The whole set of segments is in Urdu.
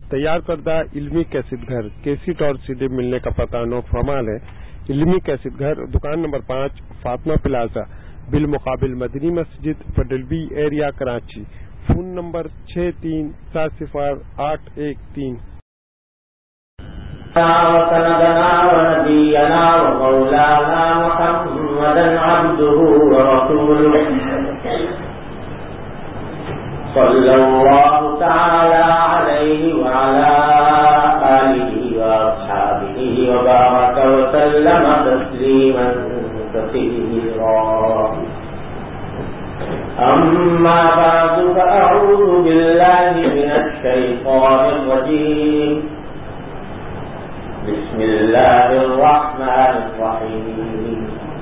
تیار کردہ علمی کیسٹ گھر کیسٹ اور CD ملنے کا پتہ نوٹ فرمال ہے۔ علمی کیسٹ گھر، دکان نمبر 5، فاطمہ پلازا، بالمقابل مدنی مسجد، federal B area, Karachi. Phone number 63400813۔ وسندنا ونبينا ومولانا محمدا عبده ورسوله صلى الله تعالى عليه وعلى آله وأصحابه وبارك وسلم تسليما كثيرا. أما بعد فأعوذ بالله من الشيطان الرجيم. بسم الله الرحمن الرحيم.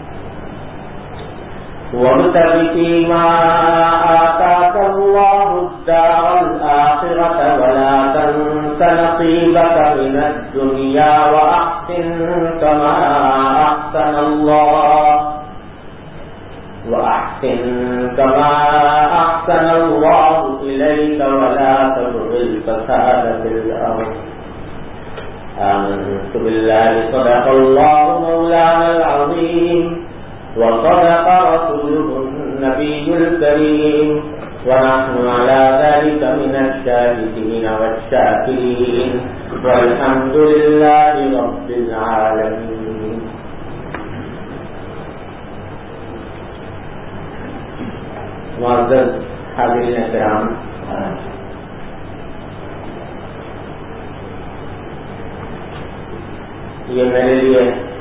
وابتغ فيما آتاك الله الدار الآخرة ولا تنس نصيبك من الدنيا وأحسن كما أحسن الله إليك ولا تبغ الفساد في الأرض. آمنت بالله صدق الله مولانا العظيم وصدق رسوله النبي الكريم ونحن على ذلك من الشاهدين والشاكرين والحمد لله رب العالمين. معزز حاضرین کرام، یہ میرے لیے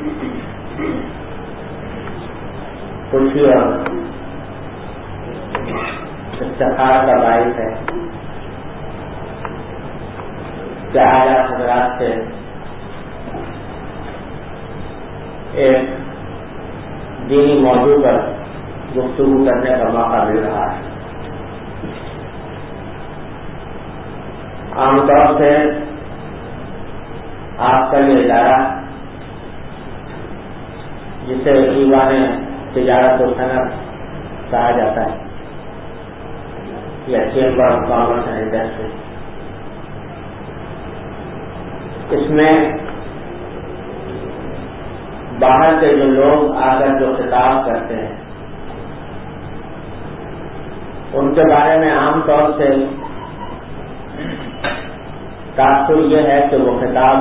خوشی اور افتخار کا باعث ہے کہ آج آپ حضرات سے ایک دینی موضوع پر گفتگو کرنے کا موقع مل رہا ہے. عام طور سے آپ کا یہ ادارہ جسے ایوان تجارت و صنعت کہا جاتا ہے یا chamber of commerce and industry, اس میں باہر سے جو لوگ آ کر جو خطاب کرتے ہیں ان کے بارے میں عام طور سے تاثر یہ ہے کہ وہ خطاب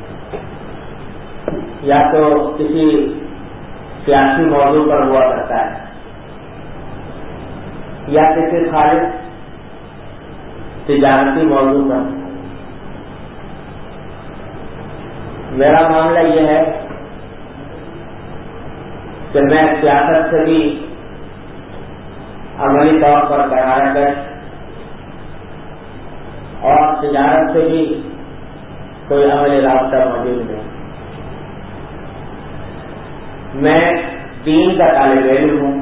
یا تو کسی سیاسی موضوع پر ہوا کرتا ہے یا کسی خالص تجارتی موضوع پر. میرا معاملہ یہ ہے کہ میں سیاست سے بھی عملی طور پر براہ راست اور تجارت سے بھی کوئی عملی رابطہ موجود نہیں. میں دین کا طالب علم ہوں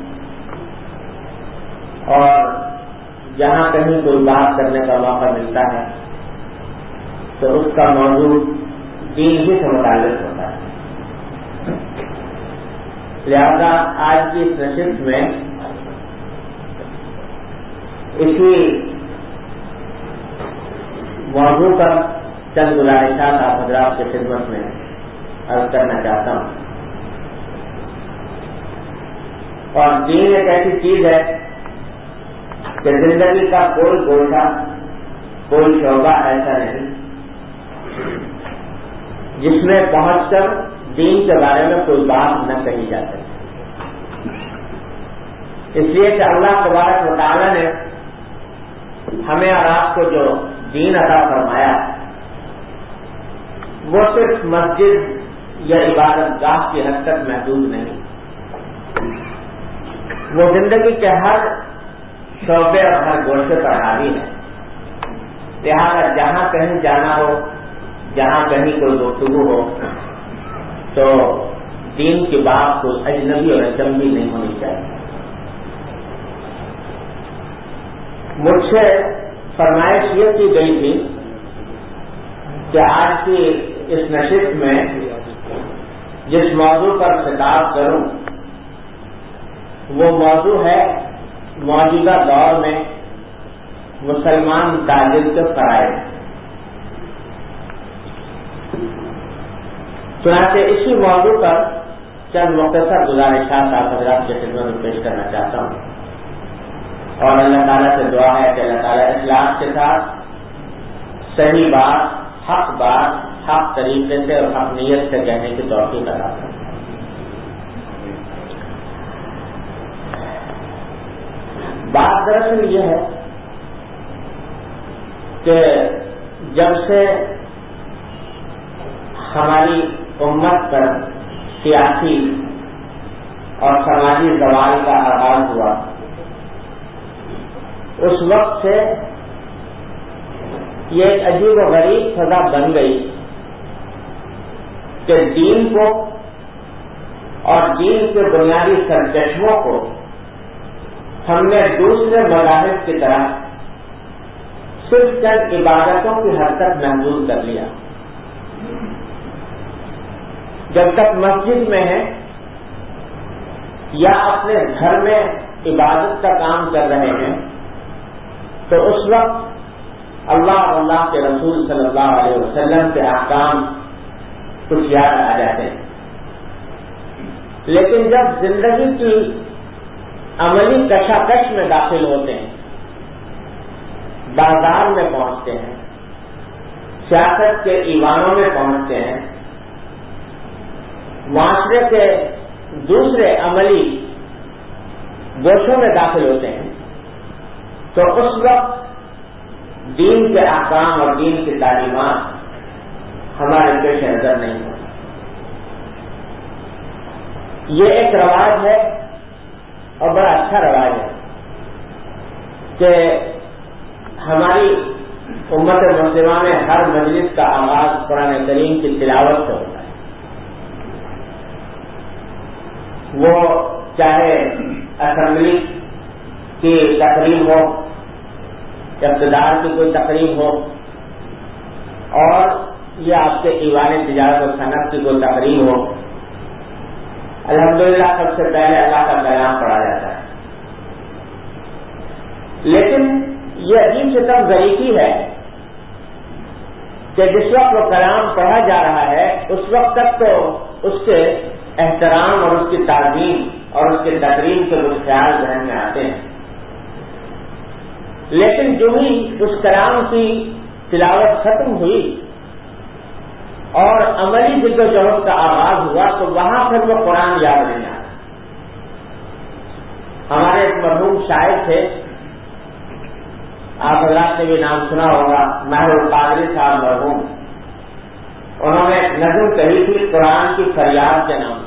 اور جہاں کہیں کوئی بات کرنے کا موقع ملتا ہے تو اس کا موضوع دین ہی سے متعلق ہوتا ہے. لہذا آج کی اس نشست میں اسی موضوع پر چند گزارشات آپ حضرات کی خدمت میں عرض کرنا چاہتا ہوں. اور دین ایک ایسی چیز ہے کہ زندگی کا کوئی گوشہ، کوئی شعبہ ایسا نہیں جس میں پہنچ کر دین کے بارے میں کوئی بات نہ کہی جا سکے. اس لیے کہ اللہ تبارک و تعالیٰ نے ہمیں اور آپ کو جو دین عطا فرمایا وہ صرف مسجد یا عبادت گاہ کی حد تک محدود نہیں، وہ زندگی کے ہر شعبے اور ہر گوشے پر حاوی ہے. لہٰذا جہاں کہیں جانا ہو، جہاں کہیں کوئی گفتگو ہو تو دین کی بات کوئی اجنبی اور اچنبی نہیں ہونی چاہیے. مجھ سے فرمائش یہ کی گئی تھی کہ آج کی اس نشست میں جس موضوع پر خطاب کروں وہ موضوع ہے موجودہ دور میں مسلمان تاجر کے فرائض. چنانچہ اسی موضوع پر چند مختصر گزارشات آپ حضرات کی خدمت میں پیش کرنا چاہتا ہوں، اور اللہ تعالیٰ سے دعا ہے کہ اللہ تعالیٰ اخلاص کے ساتھ صحیح بات حق طریقے سے اور حق نیت سے کہنے کی توفیق عطا کرے۔ بات دراصل یہ ہے کہ جب سے ہماری امت پر سیاسی اور سماجی زوال کا آغاز ہوا، اس وقت سے یہ ایک عجیب و غریب سزا بن گئی کہ دین کو اور دین کے بنیادی سرچشموں کو ہم نے دوسرے مذاہب کی طرح صرف چند عبادتوں کی حد تک محدود کر لیا۔ جب تک مسجد میں ہے یا اپنے گھر میں عبادت کا کام کر رہے ہیں تو اس وقت اللہ اور اللہ کے رسول صلی اللہ علیہ وسلم کے احکام کچھ یاد آ جاتے ہیں، لیکن جب زندگی کی عملی کشاکش میں داخل ہوتے ہیں، بازار میں پہنچتے ہیں، سیاست کے ایوانوں میں پہنچتے ہیں، معاشرے کے دوسرے عملی گوشوں میں داخل ہوتے ہیں، تو اس وقت دین کے احکام اور دین کی تعلیمات ہمارے پیش نظر نہیں ہوتی۔ یہ ایک رواج ہے اور بڑا اچھا رواج ہے کہ ہماری امت مسلمہ میں ہر مجلس کا آغاز قرآن کریم کی تلاوت سے ہوتا ہے، وہ چاہے اسمبلی کی تقریب ہو، اقتدار کی کوئی تقریب ہو، اور یہ آپ کے ایوان تجارت و صنعت کی کوئی تقریب ہو، الحمدللہ سب سے پہلے اللہ کا کلام پڑھا جاتا ہے۔ لیکن یہ عجیب ستم ظریفی ہے کہ جس وقت وہ کلام پڑھا جا رہا ہے اس وقت تک تو اس کے احترام اور اس کی تعظیم اور اس کی تقریب کے کچھ خیال ذہن میں آتے ہیں، لیکن جو ہی اس کلام کی تلاوت ختم ہوئی اور عملی جد و جہد کا آغاز ہوا تو وہاں پھر وہ قرآن یاد نہیں آتا۔ ہمارے ایک مرحوم شاعر تھے، آپ حضرات نے بھی نام سنا ہوگا، ماہر القادری صاحب مرحوم، انہوں نے ایک نظم کہی تھی قرآن کی فریاد کے نام،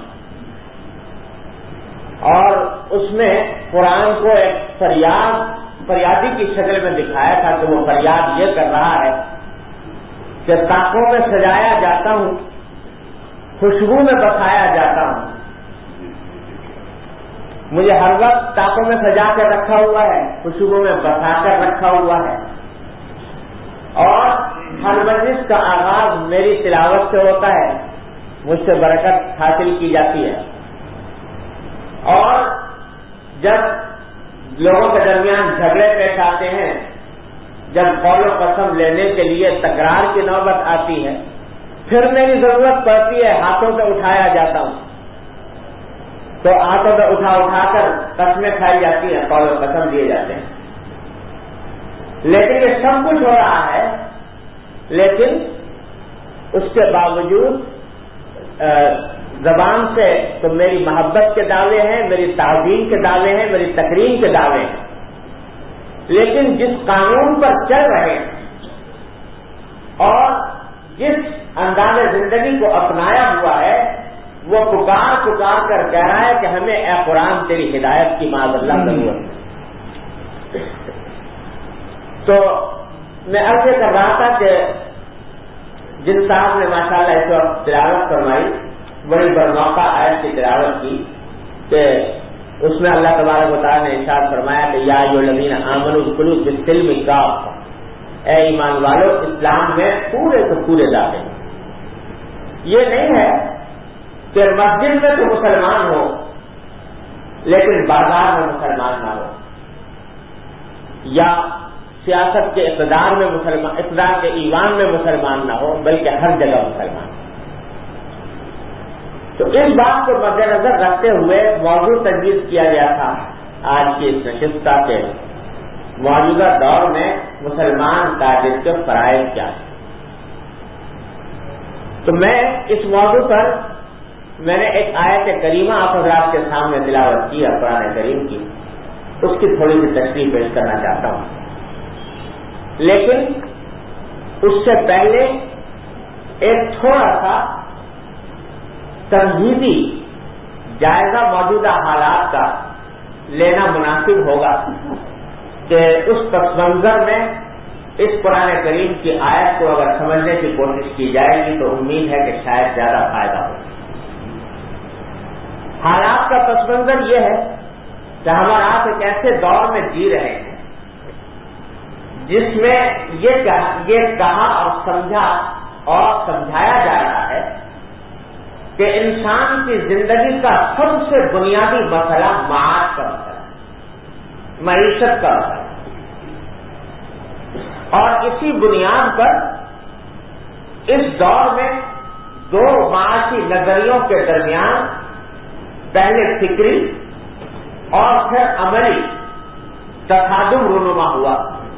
اور اس میں قرآن کو ایک فریادی کی شکل میں دکھایا تھا کہ وہ فریاد یہ کر رہا ہے کہ طاقوں میں سجایا جاتا ہوں، خوشبو میں بسایا جاتا ہوں، مجھے ہر وقت طاقوں میں سجا کر رکھا ہوا ہے، خوشبو میں بسا کر رکھا ہوا ہے، اور ہر مجلس کا آغاز میری تلاوت سے ہوتا ہے، مجھ سے برکت حاصل کی جاتی ہے، اور جب لوگوں کے درمیان جھگڑے پیش آتے ہیں، جب قول و قسم لینے کے لیے تکرار کی نوبت آتی ہے، پھر میری ضرورت پڑتی ہے ہاتھوں سے اٹھایا جاتا ہوں، تو ہاتھوں سے اٹھا کر قسمیں کھائی جاتی ہیں، قول و قسم دیے جاتے ہیں۔ لیکن یہ سب کچھ ہو رہا ہے، لیکن اس کے باوجود زبان سے تو میری محبت کے دعوے ہیں، میری تعظیم کے دعوے ہیں، میری تکریم کے دعوے ہیں، لیکن جس قانون پر چل رہے ہیں اور جس انداز زندگی کو اپنایا ہوا ہے وہ پکار کر کہہ رہا ہے کہ ہمیں اے قرآن تیری ہدایت کی معاذ اللہ ضرورت ہے۔ تو میں عرض یہ کر رہا تھا کہ جن صاحب نے ماشاءاللہ اس وقت تلاوت فرمائی، بڑی برموقع آیت کی تلاوت کی کہ اس میں اللہ تبارک و تعالیٰ نے ارشاد فرمایا کہ یا ایھا الذین آمنوا ادخلوا فی السلم کافۃ، اے ایمان والو اسلام میں پورے سے پورے داخل۔ یہ نہیں ہے کہ مسجد میں تو مسلمان ہو لیکن بازار میں مسلمان نہ ہو، یا سیاست کے اقتدار میں مسلمان، اقتدار کے ایوان میں مسلمان نہ ہو، بلکہ ہر جگہ مسلمان۔ تو اس بات کو مد نظر رکھتے ہوئے موضوع تجویز کیا گیا تھا آج کی اس نشست کے موجودہ دور میں مسلمان تاجر کے فرائض کیا ہیں. تو میں اس موضوع پر میں نے ایک آیت کریمہ آپ حضرات کے سامنے تلاوت کی ہے قرآن کریم کی، اس کی تھوڑی سی تشریح پیش کرنا چاہتا ہوں. لیکن اس سے پہلے ایک تھوڑا سا تمہیدی جائزہ موجودہ حالات کا لینا مناسب ہوگا کہ اس پس منظر میں اس قرآن کریم کی آیت کو اگر سمجھنے کی کوشش کی جائے گی تو امید ہے کہ شاید زیادہ فائدہ ہو. حالات کا پس منظر یہ ہے کہ ہمارا آپ ایک ایسے دور میں جی رہے ہیں جس میں یہ کہا اور سمجھا اور سمجھایا جا رہا ہے کہ انسان کی زندگی کا سب سے بنیادی مسئلہ معاش کا مسئلہ ہے، معیشت کا مسئلہ ہے. اور اسی بنیاد پر اس دور میں دو معاشی نظریوں کے درمیان پہلے فکری اور پھر عملی تصادم رونما ہوا،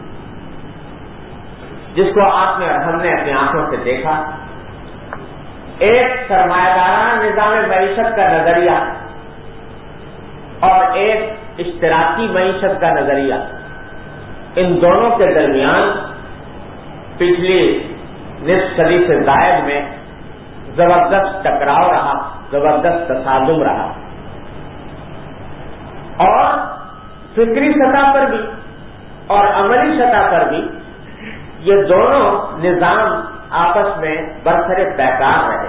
جس کو آپ نے اور ہم نے اپنی آنکھوں سے دیکھا. ایک سرمایہ دارانہ نظام معیشت کا نظریہ اور ایک اشتراکی معیشت کا نظریہ، ان دونوں کے درمیان پچھلی نصف صدی سے زائد میں زبردست ٹکراؤ رہا، زبردست تصادم رہا. اور فکری سطح پر بھی اور عملی سطح پر بھی یہ دونوں نظام آپس میں برسر پیکار رہے.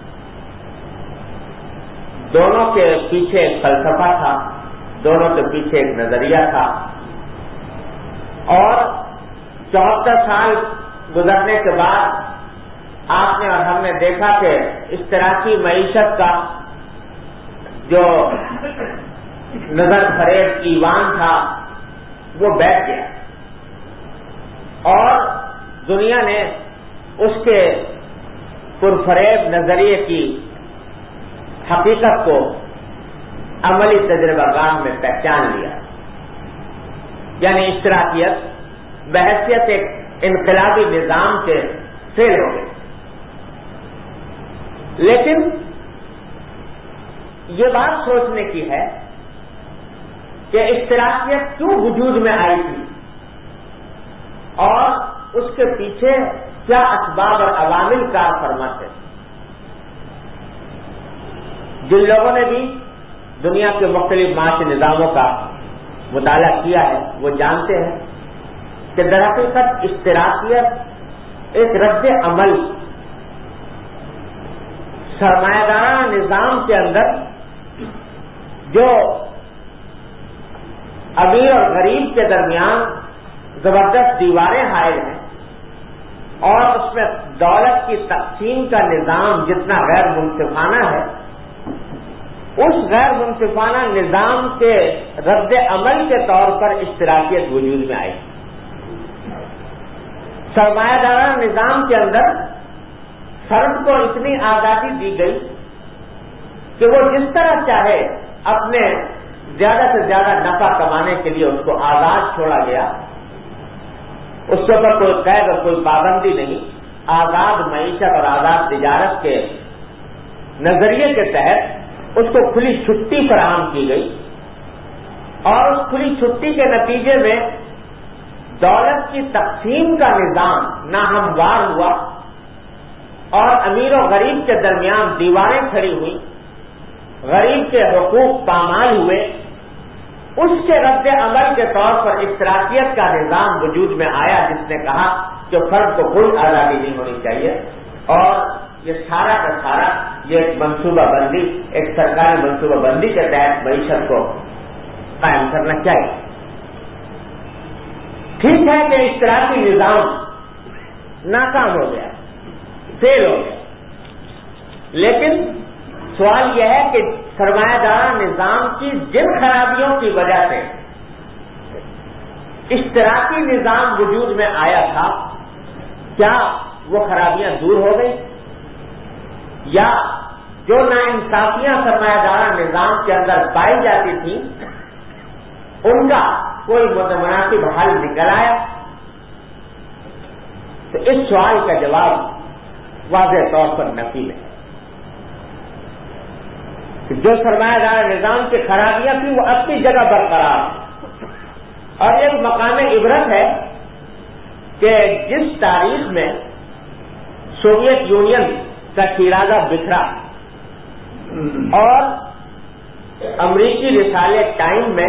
دونوں کے پیچھے ایک فلسفہ تھا، دونوں کے پیچھے ایک نظریہ تھا. اور 74 سال گزرنے کے بعد آپ نے اور ہم نے دیکھا کہ اشتراکی معیشت کا جو نظر فریب ایوان تھا وہ بیٹھ گیا اور دنیا نے اس کے پرفریب نظریے کی حقیقت کو عملی تجربہ گاہ میں پہچان لیا. یعنی اشتراکیت بحیثیت ایک انقلابی نظام کے فیل ہو گئی. لیکن یہ بات سوچنے کی ہے کہ اشتراکیت کیوں وجود میں آئی تھی اور اس کے پیچھے کیا اسباب اور عوامل کار فرما تھے. جن لوگوں نے بھی دنیا کے مختلف معاشی نظاموں کا مطالعہ کیا ہے وہ جانتے ہیں کہ درحقیقت اشتراکیت ایک رد عمل سرمایہ دارانہ نظام کے اندر جو امیر اور غریب کے درمیان زبردست دیواریں حائل ہیں اور اس میں دولت کی تقسیم کا نظام جتنا غیر منصفانہ ہے، اس غیر منصفانہ نظام کے رد عمل کے طور پر اشتراکیت وجود میں آئی. سرمایہ دارانہ نظام کے اندر فرد کو اتنی آزادی دی گئی کہ وہ جس طرح چاہے اپنے زیادہ سے زیادہ نفع کمانے کے لیے اس کو آزاد چھوڑا گیا. اس کے اوپر کوئی قید اور کوئی پابندی نہیں. آزاد معیشت اور آزاد تجارت کے نظریے کے تحت اس کو کھلی چھٹی فراہم کی گئی اور اس کھلی چھٹی کے نتیجے میں دولت کی تقسیم کا نظام ناہموار ہوا اور امیر و غریب کے درمیان دیواریں کھڑی ہوئی، غریب کے حقوق پامال ہوئے. اس کے رد عمل کے طور پر اشتراکیت کا نظام وجود میں آیا جس نے کہا کہ فرد کو کوئی آزادی نہیں ہونی چاہیے اور یہ سارا کا سارا یہ ایک منصوبہ بندی، ایک سرکاری منصوبہ بندی کے تحت معیشت کو قائم کرنا چاہیے. ٹھیک ہے کہ اشتراکی نظام ناکام ہو گیا، فیل ہو گیا، لیکن سوال یہ ہے کہ سرمایہ دارانہ نظام کی جن خرابیوں کی وجہ سے اشتراکی نظام وجود میں آیا تھا، کیا وہ خرابیاں دور ہو گئی یا جو ناانصافیاں سرمایہ دارہ نظام کے اندر پائی جاتی تھی ان کا کوئی مناسب حل نکل آیا؟ تو اس سوال کا جواب واضح طور پر نفی ہے کہ جو سرمایہ دارہ نظام کی خرابیاں تھیں وہ اپنی جگہ برقرار ہیں، اور ایک مقام عبرت ہے کہ جس تاریخ میں سوویت یونین کا شیرازہ بکھرا اور امریکی رسالے ٹائم میں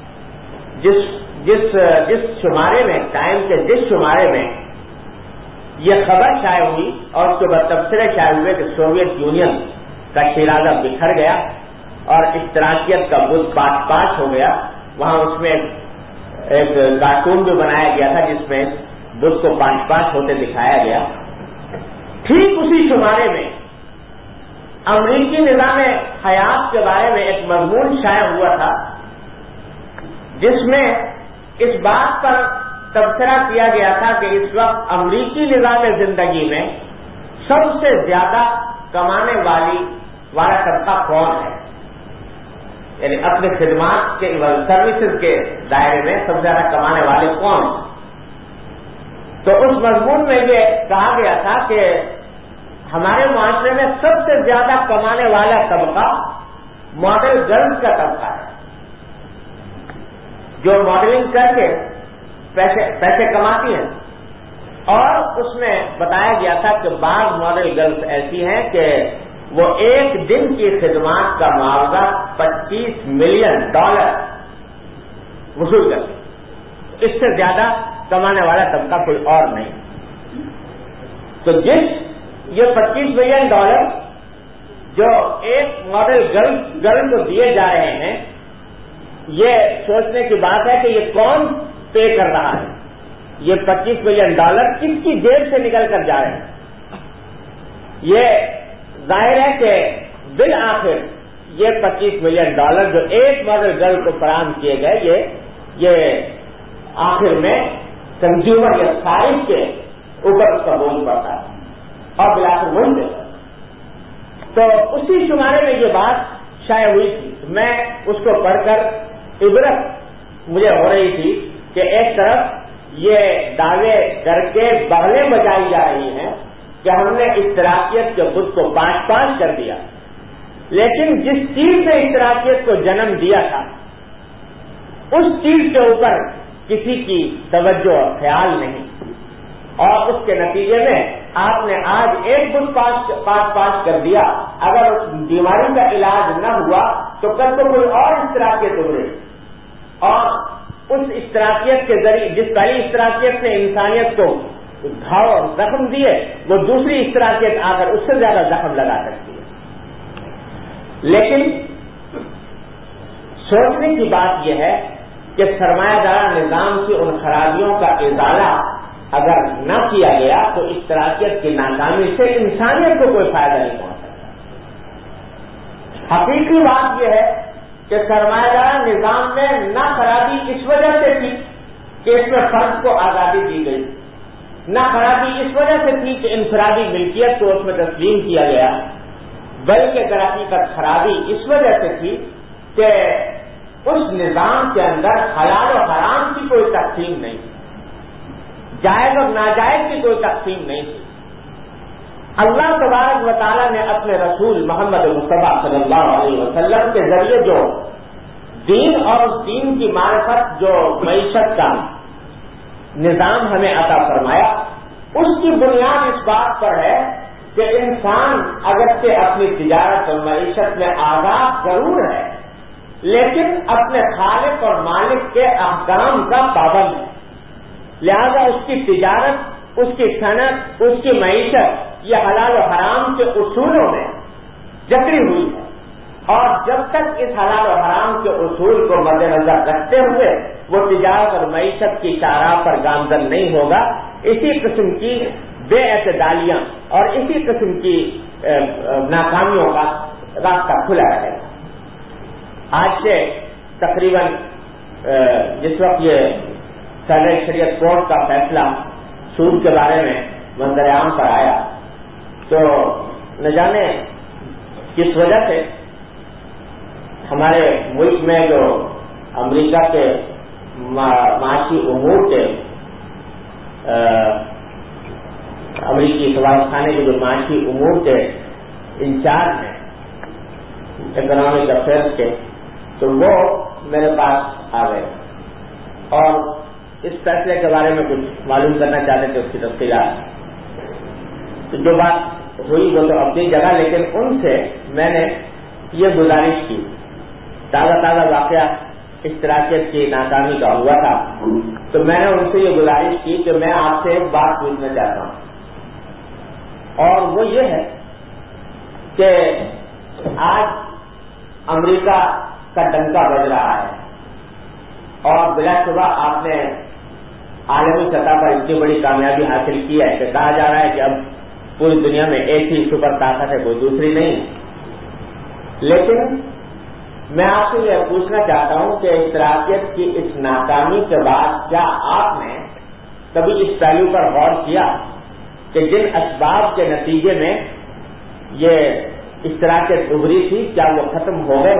جس شمارے میں ٹائم کے جس شمارے میں یہ خبر شائع ہوئی اور اس کے بعد تبصرے شائع ہوئے کہ سوویت یونین کا شیرازہ بکھر گیا اور اشتراکیت کا بت پاش پاش ہو گیا، وہاں اس میں ایک کارٹون بھی بنایا گیا تھا جس میں بت کو پاش پاش ہوتے دکھایا گیا۔ ٹھیک اسی شمارے میں امریکی نظام حیات کے بارے میں ایک مضمون شائع ہوا تھا جس میں اس بات پر تبصرہ کیا گیا تھا کہ اس وقت امریکی نظام زندگی میں سب سے زیادہ کمانے والا طبقہ کون ہے، یعنی اپنے خدمات کے سروسز کے دائرے میں سب سے زیادہ کمانے والے کون ہیں۔ تو اس مضمون میں یہ کہا گیا تھا کہ ہمارے معاشرے میں سب سے زیادہ کمانے والا طبقہ ماڈل گرلز کا طبقہ ہے، جو ماڈلنگ کر کے پیسے کماتی ہیں، اور اس میں بتایا گیا تھا کہ بعض ماڈل گرلز ایسی ہیں کہ وہ ایک دن کی خدمات کا معاوضہ $25 ملین وصول کرتے، اس سے زیادہ کمانے والا طبقہ کوئی اور نہیں۔ تو یہ $25 ملین جو ایک ماڈل گرل کو دیے جا رہے ہیں، یہ سوچنے کی بات ہے کہ یہ کون پے کر رہا ہے، یہ $25 ملین کس کی جیب سے نکل کر جا رہے ہیں۔ یہ ظاہر ہے کہ بالآخر یہ $25 ملین جو ایک ماڈل گرل کو فراہم کیے گئے، یہ آخر میں کنزیومر یا صارف کے اوپر اس کا بوجھ پڑتا ہے اور بالآخر وہی دیتا۔ تو اسی شمارے میں یہ بات شائع ہوئی تھی، میں اس کو پڑھ کر عبرت مجھے ہو رہی تھی کہ ایک طرف یہ دعوے کر کے بغلیں بجائی جا رہی ہیں کہ ہم نے اشتراکیت کے بت کو پاش پاش کر دیا، لیکن جس چیز نے اشتراکیت کو جنم دیا تھا اس چیز کے اوپر کسی کی توجہ اور خیال نہیں، اور اس کے نتیجے میں آپ نے آج ایک بت پاش کر دیا، اگر اس بیماری کا علاج نہ ہوا تو کل کو کوئی اور اشتراکیت ابھرے، اور اس اشتراکیت کے ذریعے جس پہلی اشتراکیت نے انسانیت کو گھاؤ اور زخم دیے، وہ دوسری اشتراکیت آ کر اس سے زیادہ زخم لگا سکتی ہے۔ لیکن سوچنے کی بات یہ ہے کہ سرمایہ دارہ نظام کی ان خرابیوں کا ازالہ اگر نہ کیا گیا تو اشتراکیت کی ناکامی سے انسانیت کو کوئی فائدہ نہیں پہنچ سکتا۔ حقیقی بات یہ ہے کہ سرمایہ دارہ نظام میں نہ خرابی اس وجہ سے تھی کہ اس میں فرد کو آزادی دی گئی، نہ خرابی اس وجہ سے تھی کہ انفرادی ملکیت کو اس میں تسلیم کیا گیا، بلکہ در حقیقت خرابی اس وجہ سے تھی کہ اس نظام کے اندر حلال و حرام کی کوئی تقسیم نہیں تھی، جائز اور ناجائز کی کوئی تقسیم نہیں تھی۔ اللہ تبارک و تعالیٰ نے اپنے رسول محمد مصطفیٰ صلی اللہ علیہ وسلم کے ذریعے جو دین اور اس دین کی معرفت، جو معیشت کا نظام ہمیں عطا فرمایا، اس کی بنیاد اس بات پر ہے کہ انسان اگرچہ اپنی تجارت اور معیشت میں آزاد ضرور ہے، لیکن اپنے خالق اور مالک کے احکام کا پابند ہے، لہذا اس کی تجارت، اس کی صنعت، اس کی معیشت یہ حلال و حرام کے اصولوں میں جکڑی ہوئی ہے، اور جب تک اس حلال و حرام کے اصول کو مد نظر رکھتے ہوئے وہ تجارت اور معیشت کی شاہراہ پر گامزن نہیں ہوگا، اسی قسم کی بے اعتدالیاں اور اسی قسم کی ناکامیوں کا راستہ کھلا رہے گا۔ آج سے تقریباً جس وقت یہ فیڈرل شریعت کورٹ کا فیصلہ سود کے بارے میں منظر عام پر آیا تو نہ جانے جس وجہ سے ہمارے ملک میں جو امریکہ کے معاشی امور کے امریکی سفارت خانے کے جو معاشی امور کے انچارج ہیں اکنامک افیئرس کے، تو وہ میرے پاس آ گئے اور اس فیصلے کے بارے میں کچھ معلوم کرنا چاہتے تھے، اس کی تفصیلات۔ تو جو بات ہوئی وہ تو اپنی جگہ، لیکن ان سے میں نے یہ گزارش کی، تازہ واقعہ اشتراکیت کی ناکامی کا ہوا تھا، تو میں نے ان سے یہ گزارش کی کہ میں آپ سے ایک بات پوچھنا چاہتا ہوں، اور وہ یہ ہے کہ آج امریکہ کا ڈنکا بج رہا ہے اور بلا شبہ آپ نے عالمی سطح پر اتنی بڑی کامیابی حاصل کی ہے کہ کہا جا رہا ہے کہ اب پوری دنیا میں ایک ہی سپر طاقت ہے، کوئی دوسری نہیں۔ لیکن میں آپ سے یہ پوچھنا چاہتا ہوں کہ اشتراکیت کی اس ناکامی کے بعد کیا آپ نے کبھی اس پہلو پر غور کیا کہ جن اسباب کے نتیجے میں یہ اشتراکیت ابھری تھی کیا وہ ختم ہو گئے،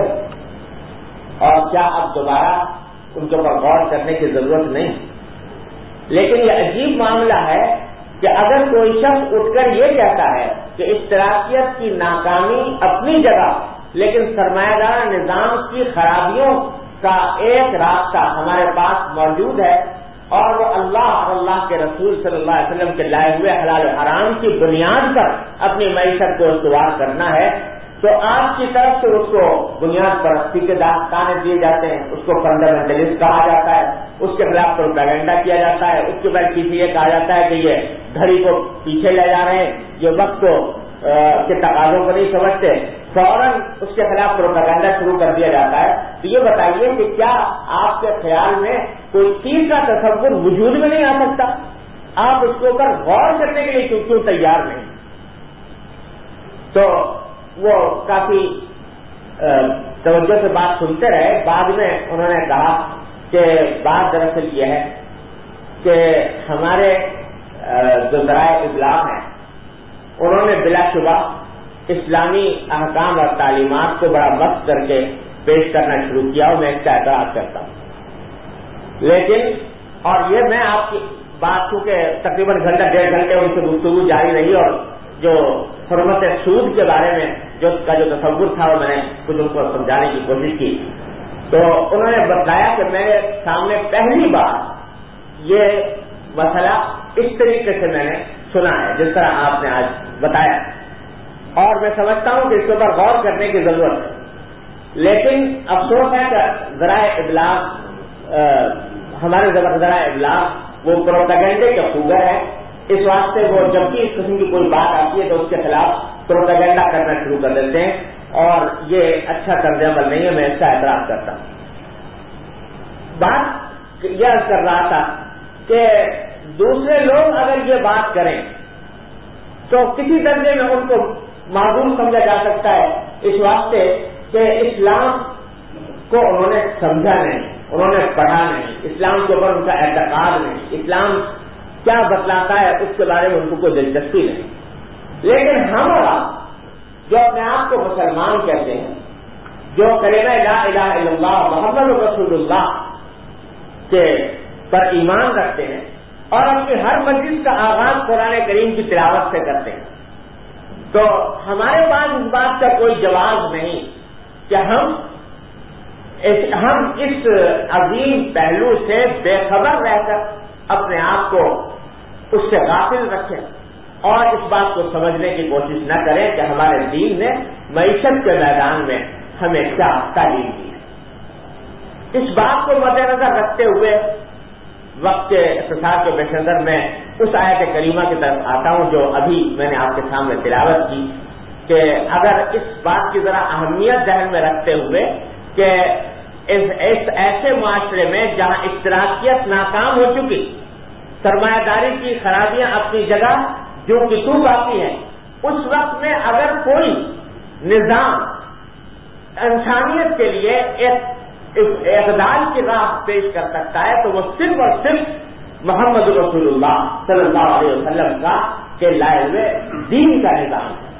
اور کیا اب دوبارہ ان کے اوپر غور کرنے کی ضرورت نہیں؟ لیکن یہ عجیب معاملہ ہے کہ اگر کوئی شخص اٹھ کر یہ کہتا ہے کہ اشتراکیت کی ناکامی اپنی جگہ، لیکن سرمایہ دار نظام کی خرابیوں کا ایک راستہ ہمارے پاس موجود ہے، اور وہ اللہ اور اللہ کے رسول صلی اللہ علیہ وسلم کے لائے ہوئے حلال و حرام کی بنیاد پر اپنی معیشت کو استوار کرنا ہے، تو آپ کی طرف سے اس کو بنیاد پرستی کے داستانے دیے جاتے ہیں، اس کو فنڈامنٹلسٹ کہا جاتا ہے، اس کے خلاف پروپیگنڈا کیا جاتا ہے، اس کے بعد کسی یہ کہا جاتا ہے کہ یہ گھڑی کو پیچھے لے جا رہے ہیں، یہ وقت کو کے تقاضوں کو نہیں سمجھتے، فوراً اس کے خلاف پروپیگنڈا شروع کر دیا جاتا ہے۔ تو یہ بتائیے کہ کیا آپ کے خیال میں کوئی تیسرا تصور وجود میں نہیں آ سکتا؟ آپ اس کے اوپر غور کرنے کے لیے کیوں تیار نہیں؟ تو وہ کافی توجہ سے بات سنتے رہے، بعد میں انہوں نے کہا کہ بات دراصل یہ ہے کہ ہمارے جو ذرائع ابلاغ ہیں انہوں نے بلا شبہ اسلامی احکام اور تعلیمات کو بڑا مست کر کے پیش کرنا شروع کیا، اور میں اس کا اعتراض کرتا ہوں۔ لیکن اور یہ میں آپ کی بات چونکہ تقریباً گھنٹہ ڈیڑھ گھنٹے ان سے گفتگو جاری رہی، اور جو حرمت سود کے بارے میں جو تصور تھا وہ میں نے کچھ ان کو سمجھانے کی کوشش کی، تو انہوں نے بتایا کہ میرے سامنے پہلی بار یہ مسئلہ اس طریقے سے میں نے سنا ہے جس طرح آپ نے آج بتایا، اور میں سمجھتا ہوں کہ اس کے اوپر غور کرنے کی ضرورت ہے۔ لیکن افسوس ہے کہ ذرائع ابلاغ ہمارے ذرائع ابلاغ وہ پروپیگنڈے کے خوگر ہیں، اس واسطے وہ جب بھی اس قسم کی کوئی بات آتی ہے تو اس کے خلاف پروپیگنڈا کرنا شروع کر دیتے ہیں، اور یہ اچھا طرز عمل نہیں ہے، میں اس کا اعتراض کرتا ہوں۔ بات یہ عرض کر رہا تھا کہ دوسرے لوگ اگر یہ بات کریں تو کسی درجے میں ان کو معذور سمجھا جا سکتا ہے، اس واسطے کہ اسلام کو انہوں نے سمجھا نہیں، انہوں نے پڑھا نہیں، اسلام کے اوپر ان کا اعتقاد نہیں، اسلام کیا بتلاتا ہے اس کے بارے میں ان کو کوئی دلچسپی نہیں۔ لیکن ہم جو اپنے آپ کو مسلمان کہتے ہیں، جو کلمہ لا الہ الا اللہ محمد رسول اللہ کے پر ایمان رکھتے ہیں اور اپنی ہر مجلس کا آغاز قرآن کریم کی تلاوت سے کرتے ہیں، تو ہمارے پاس اس بات کا کوئی جواز نہیں کہ ہم اس عظیم پہلو سے بے خبر رہ کر اپنے آپ کو اس سے غافل رکھیں اور اس بات کو سمجھنے کی کوشش نہ کریں کہ ہمارے دین نے معیشت کے میدان میں ہمیں کیا تعلیم دی ہے۔ اس بات کو مد نظر رکھتے ہوئے وقت کے اختصار کے پیش نظر میں اس آیت کریمہ کی طرف آتا ہوں جو ابھی میں نے آپ کے سامنے تلاوت کی، کہ اگر اس بات کی ذرا اہمیت ذہن میں رکھتے ہوئے کہ اس ایسے معاشرے میں جہاں اشتراکیت ناکام ہو چکی، سرمایہ داری کی خرابیاں اپنی جگہ جو کہ تو باقی ہے، اس وقت میں اگر کوئی نظام انسانیت کے لیے ایک اعتدال کی راہ پیش کر سکتا ہے تو وہ صرف اور صرف محمد رسول اللہ صلی اللہ علیہ وسلم کا کے لائے ہوئے دین کا نظام ہے۔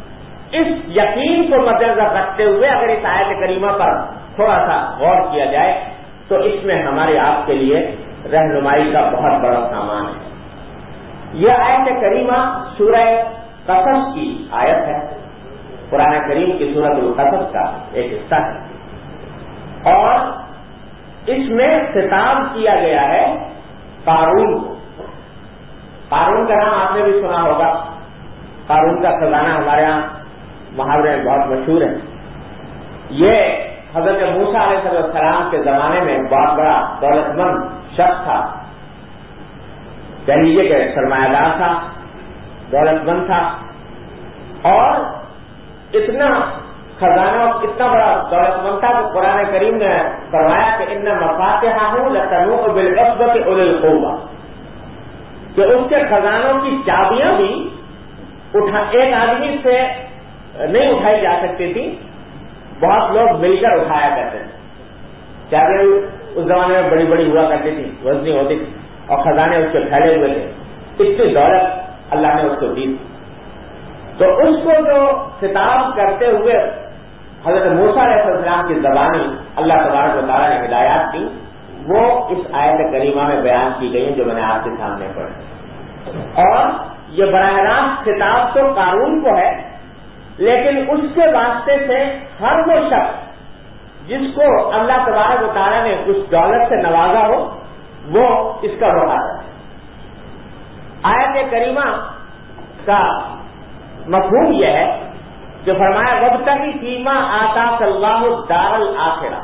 اس یقین کو مد نظر رکھتے ہوئے اگر اس آیت کریمہ پر تھوڑا سا غور کیا جائے تو اس میں ہمارے آپ کے لیے رہنمائی کا بہت بڑا سامان ہے۔ یہ آیت کریمہ سورہ قصص کی آیت ہے، قرآن کریم کی سورۃ القصص کا ایک حصہ ہے، اور اس میں خطاب کیا گیا ہے قارون کو۔ قارون کا نام آپ نے بھی سنا ہوگا، قارون کا خزانہ ہمارے یہاں محاورے میں بہت مشہور ہے۔ یہ حضرت موسیٰ علیہ السلام کے زمانے میں بہت بڑا دولت مند شخص تھا، کہہ لیجیے کہ سرمایہ دار تھا، دولت مند تھا، اور اتنا خزانہ اتنا بڑا دولت مند تھا کہ قرآن کریم نے فرمایا کہ ان مفاتحہ لتنوء بالعصبۃ اولي القوہ، کہ اس کے خزانوں کی چابیاں بھی ایک آدمی سے نہیں اٹھائی جا سکتی تھی، بہت لوگ مل کر اٹھایا کرتے تھے۔ چابیاں اس زمانے میں بڑی بڑی ہوا کرتی تھی، وزنی ہوتی تھی، اور خزانے اس کے پھیلے ہوئے تھے، اتنی دولت اللہ نے اس کو دی۔ تو اس کو جو خطاب کرتے ہوئے حضرت موسیٰ علیہ السلام کی زبانی اللہ تبارک و تعالیٰ نے ہدایات دی، وہ اس آیت کریمہ میں بیان کی گئی ہیں جو میں نے آپ کے سامنے پڑھی۔ اور یہ براہ راست خطاب تو قارون کو ہے، لیکن اس کے واسطے سے ہر وہ شخص جس کو اللہ تبارک و تعالیٰ نے اس دولت سے نوازا ہو وہ اس کا محاذ ہے۔ آیت کریمہ کا مفہوم یہ ہے کہ فرمایا وابتغ فیما آتاک اللہ الدار الآخرہ،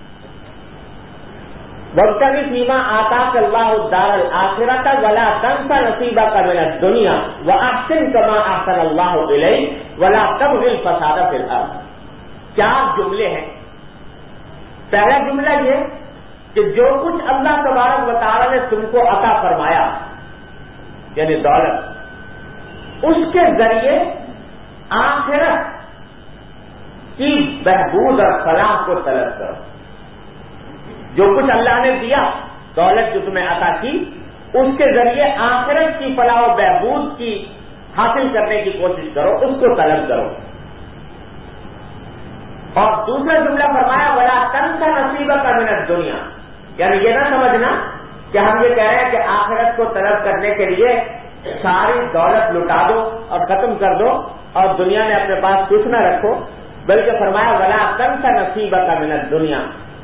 وابتغ فیما آتاک اللہ الدار الآخرہ ولا تنس نصیبک من الدنیا واحسن کما احسن اللہ الیک ولا تبغ الفساد فی الارض۔ 4 جملے ہیں۔ پہلا جملہ یہ کہ جو کچھ اللہ تبارک و تعالیٰ نے تم کو عطا فرمایا یعنی دولت، اس کے ذریعے آخرت کی بہبود اور فلاح کو طلب کرو۔ جو کچھ اللہ نے دیا، دولت جو تمہیں عطا کی، اس کے ذریعے آخرت کی فلاح و بہبود کی حاصل کرنے کی کوشش کرو، اس کو طلب کرو۔ اور دوسرا جملہ فرمایا ولا تنس نصیبک من الدنیا، یعنی یہ نہ سمجھنا کہ ہم یہ کہہ رہے ہیں کہ آخرت کو طلب کرنے کے لیے ساری دولت لٹا دو اور ختم کر دو اور دنیا میں اپنے پاس کچھ نہ رکھو، بلکہ فرمایا ولا تنس نصیبک من الدنیا،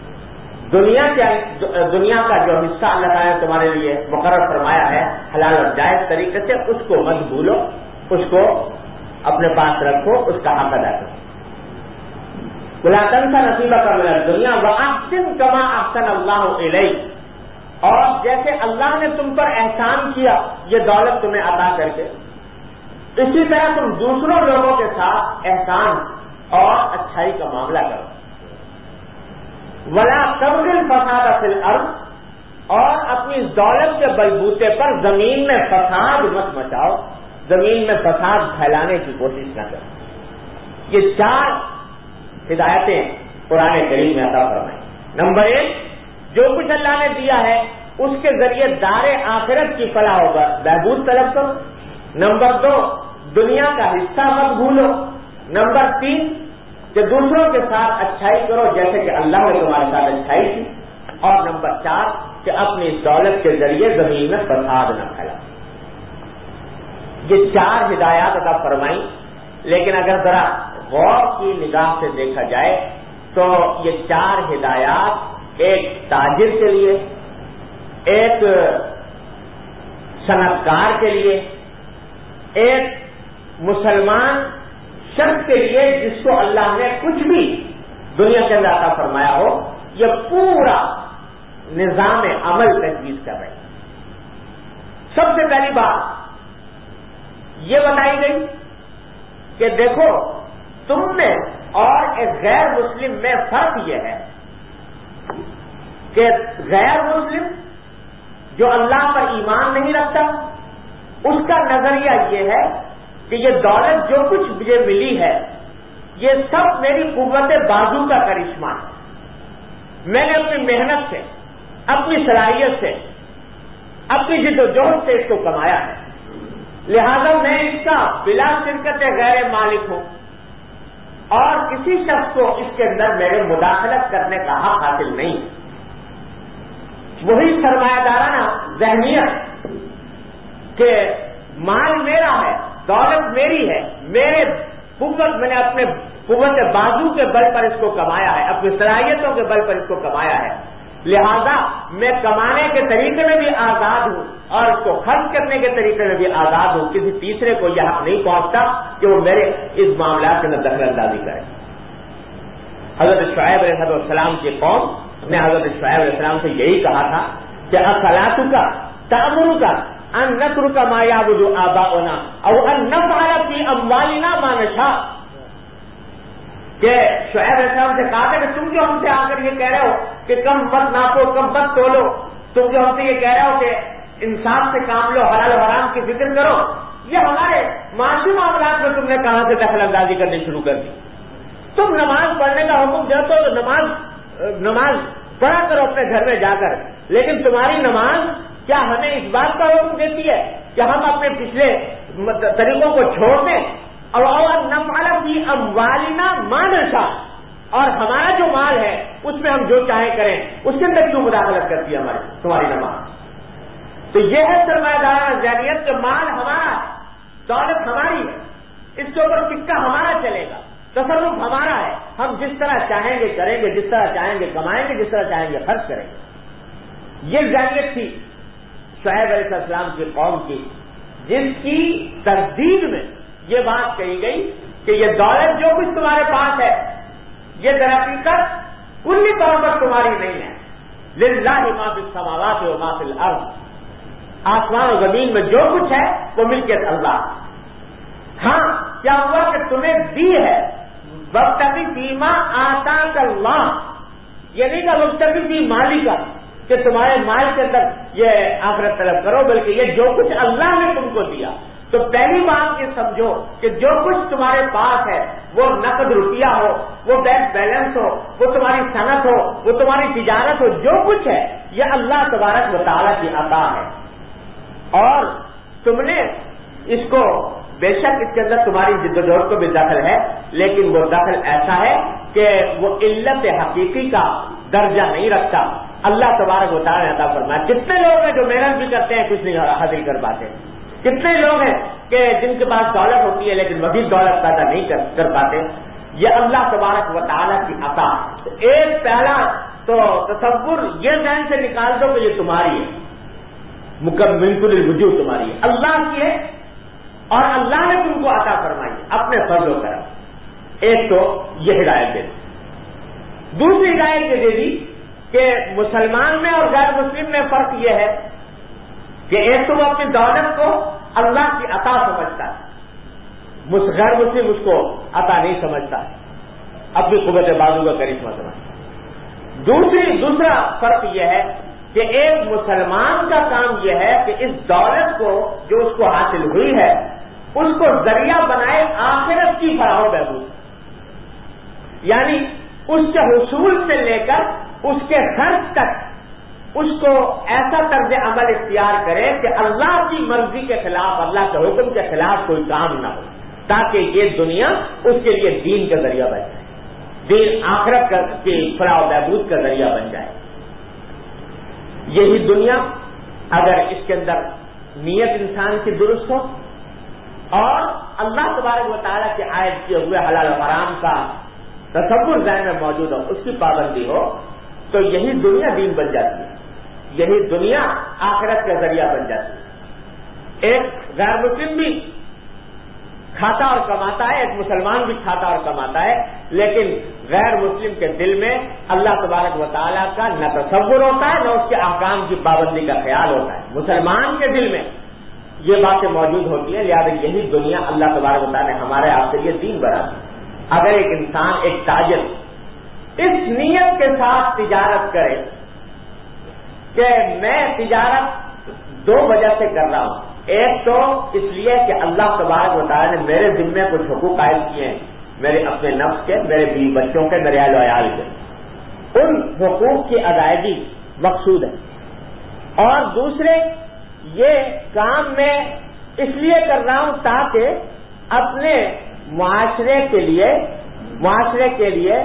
دنیا کا جو حصہ اللہ تعالیٰ نے تمہارے لیے مقرر فرمایا ہے حلال اور جائز طریقے سے، اس کو مت بھولو، اس کو اپنے پاس رکھو، اس کا حق ادا کرو۔ ولا تنس نصیبک من الدنیا واحسن کما احسن اللہ الیک، اور جیسے اللہ نے تم پر احسان کیا یہ دولت تمہیں عطا کر کے، اسی طرح تم دوسروں لوگوں کے ساتھ احسان اور اچھائی کا معاملہ کرو۔ ولا تبغ الفساد فی الارض، اور اپنی دولت کے بلبوتے پر زمین میں فساد مت مچاؤ، زمین میں فساد پھیلانے کی کوشش نہ کرو۔ یہ 4 ہدایتیں قرآن کریم میں عطا فرمائیں۔ نمبر 1، جو کچھ اللہ نے دیا ہے اس کے ذریعے دار آخرت کی فلاح و بہبود طلب کرو۔ نمبر 2، دنیا کا حصہ مت بھولو۔ نمبر 3، کہ دوسروں کے ساتھ اچھائی کرو جیسے کہ اللہ نے تمہارے ساتھ اچھائی کی۔ اور نمبر 4، کہ اپنی دولت کے ذریعے زمین میں فساد نہ پھیلاؤ۔ یہ 4 ہدایات عطا فرمائی، لیکن اگر ذرا غور کی نگاہ سے دیکھا جائے تو یہ 4 ہدایات ایک تاجر کے لیے، ایک صنعت کار کے لیے، ایک مسلمان شخص کے لیے جس کو اللہ نے کچھ بھی دنیا کے اندر عطا فرمایا ہو، یہ پورا نظام عمل تجویز کر رہے ہیں۔ سب سے پہلی بات یہ بتائی گئی کہ دیکھو تم میں اور ایک غیر مسلم میں فرق یہ ہے کہ غیر مسلم جو اللہ پر ایمان نہیں رکھتا، اس کا نظریہ یہ ہے کہ یہ دولت جو کچھ مجھے ملی ہے یہ سب میری قوت بازو کا کرشمہ ہے، میں نے اپنی محنت سے، اپنی صلاحیت سے، اپنی جد و جہد سے اس کو کمایا ہے، لہذا میں اس کا بلا شرکت غیر مالک ہوں، اور کسی شخص کو اس کے اندر میرے مداخلت کرنے کا حق حاصل نہیں. وہی سرمایہ دارانہ ذہنیت کہ مال میرا ہے، دولت میری ہے، میرے قوت، میں نے اپنے قوت بازو کے بل پر اس کو کمایا ہے، اپنی صلاحیتوں کے بل پر اس کو کمایا ہے، لہذا میں کمانے کے طریقے میں بھی آزاد ہوں اور اس کو خرچ کرنے کے طریقے میں بھی آزاد ہوں. کسی تیسرے کو یہ حق نہیں پہنچتا کہ وہ میرے اس معاملات کے اندر دخل اندازی کرے. حضرت شعیب علیہ السلام کی قوم نے حضرت شعیب علیہ السلام سے یہی کہا تھا کہ اصلاتک تأمرک ان نترک ما یعبد آباؤنا او ان نفعل فی اموالنا ما نشاء. کہ شعیب علیہ السلام سے کہا تھا کہ تم جو ہم سے آ کر یہ کہہ رہے ہو کہ کم مت ناپو، کم مت تولو، تم جو ہم سے یہ کہہ رہے ہو کہ انصاف سے کام لو، حلال و حرام کی ذکر کرو، یہ ہمارے معاشی معاملات میں تم نے کہاں سے دخل اندازی کرنی شروع کر دی. تم نماز پڑھنے کا حکم دیتے ہو تو نماز پڑھا کرو اپنے گھر میں جا کر، لیکن تمہاری نماز کیا ہمیں اس بات کا حکم دیتی ہے کہ ہم اپنے پچھلے طریقوں کو چھوڑ دیں اور نفعل فی اموالنا ما نشاء، اور ہمارا جو مال ہے اس میں ہم جو چاہیں کریں، اس کے اندر کیوں مداخلت کرتی ہے تمہاری نماز؟ تو یہ ہے سرمایہ دارانہ ذہنیت کہ مال ہمارا ہے، دولت ہماری ہے، اس کے اوپر سکہ ہمارا چلے گا، تصرف ہمارا ہے، ہم جس طرح چاہیں گے کریں گے، جس طرح چاہیں گے کمائیں گے، جس طرح چاہیں گے خرچ کریں گے. یہ ذہنیت تھی شعیب علیہ السلام کی قوم کی، جس کی تردید میں یہ بات کہی گئی کہ یہ دولت جو کچھ تمہارے پاس ہے یہ در حقیقت کلی طور پر تمہاری نہیں ہے. للہ ما فی السماوات و ما فی الارض، آسمان و زمین میں جو کچھ ہے وہ ملکیت اللہ. ہاں کیا ہوا کہ تمہیں دی ہے وابتغ فیما آتاک اللہ، یہ نہیں کہ وابتغ فی مالک کہ تمہارے مال کے اندر یہ آخرت طلب کرو، بلکہ یہ جو کچھ اللہ نے تم کو دیا. تو پہلی بات یہ سمجھو کہ جو کچھ تمہارے پاس ہے وہ نقد روپیہ ہو، وہ بینک بیلنس ہو، وہ تمہاری صنعت ہو، وہ تمہاری تجارت ہو، جو کچھ ہے یہ اللہ تبارک و تعالیٰ کی عطا ہے. اور تم نے اس کو بے شک اس کے اندر تمہاری جد و جہد کو بھی دخل ہے، لیکن وہ دخل ایسا ہے کہ وہ علت حقیقی کا درجہ نہیں رکھتا. اللہ تبارک و تعالیٰ نے عطا فرمایا. کتنے لوگ ہیں جو محنت بھی کرتے ہیں کچھ نہیں حاصل کر پاتے، کتنے لوگ ہیں کہ جن کے پاس دولت ہوتی ہے لیکن مزید دولت پیدا نہیں کر پاتے. یہ اللہ تبارک و تعالیٰ کی عطا. ایک پہلا تو تصور یہ ذہن سے نکال دو کہ یہ تمہاری ہے، مکمل الوجود تمہاری ہے، اللہ کی ہے اور اللہ نے تم کو عطا فرمائی اپنے فضل و کرم. ایک تو یہ ہدایت دے دی. دوسری ہدایت یہ دے دی کہ مسلمان میں اور غیر مسلم میں فرق یہ ہے کہ ایک تو وہ اپنی دولت کو اللہ کی عطا سمجھتا ہے، غیر مسلم اس کو عطا نہیں سمجھتا ہے، اپنی قوت بازو کا کرشمہ سمجھتا ہے. دوسرا فرق یہ ہے کہ ایک مسلمان کا کام یہ ہے کہ اس دولت کو جو اس کو حاصل ہوئی ہے اس کو ذریعہ بنائے آخرت کی فلاح و بہبود، یعنی اس کے حصول سے لے کر اس کے خرچ تک اس کو ایسا طرز عمل اختیار کرے کہ اللہ کی مرضی کے خلاف، اللہ کے حکم کے خلاف کوئی کام نہ ہو، تاکہ یہ دنیا اس کے لیے دین کا ذریعہ بن جائے، دین آخرت کی فلاح و بہبود کا ذریعہ بن جائے. یہی دنیا اگر اس کے اندر نیت انسان کی درست ہو اور اللہ تبارک و تعالیٰ کے عائد کیے ہوئے حلال و حرام کا تصور ذہن میں موجود ہو، اس کی پابندی ہو، تو یہی دنیا دین بن جاتی ہے، یہی دنیا آخرت کا ذریعہ بن جاتی ہے. ایک غیر مسلم بھی کھاتا اور کماتا ہے، ایک مسلمان بھی کھاتا اور کماتا ہے، لیکن غیر مسلم کے دل میں اللہ تبارک و تعالیٰ کا نہ تصور ہوتا ہے نہ اس کے احکام کی پابندی کا خیال ہوتا ہے. مسلمان کے دل میں یہ باتیں موجود ہوتی ہیں، لہٰذا یہی دنیا اللہ تبارک و تعالیٰ نے ہمارے آپ کے لیے دین بنا دی. اگر ایک انسان، ایک تاجر اس نیت کے ساتھ تجارت کرے کہ میں تجارت دو وجہ سے کر رہا ہوں، ایک تو اس لیے کہ اللہ تبارک و تعالیٰ نے میرے ذمے کچھ حقوق عائد کیے ہیں، میرے اپنے نفس کے، میرے بیوی بچوں کے، میرے اہل و عیال کے، ان حقوق کی ادائیگی مقصود ہے. اور دوسرے یہ کام میں اس لیے کر رہا ہوں تاکہ اپنے معاشرے کے لیے معاشرے کے لیے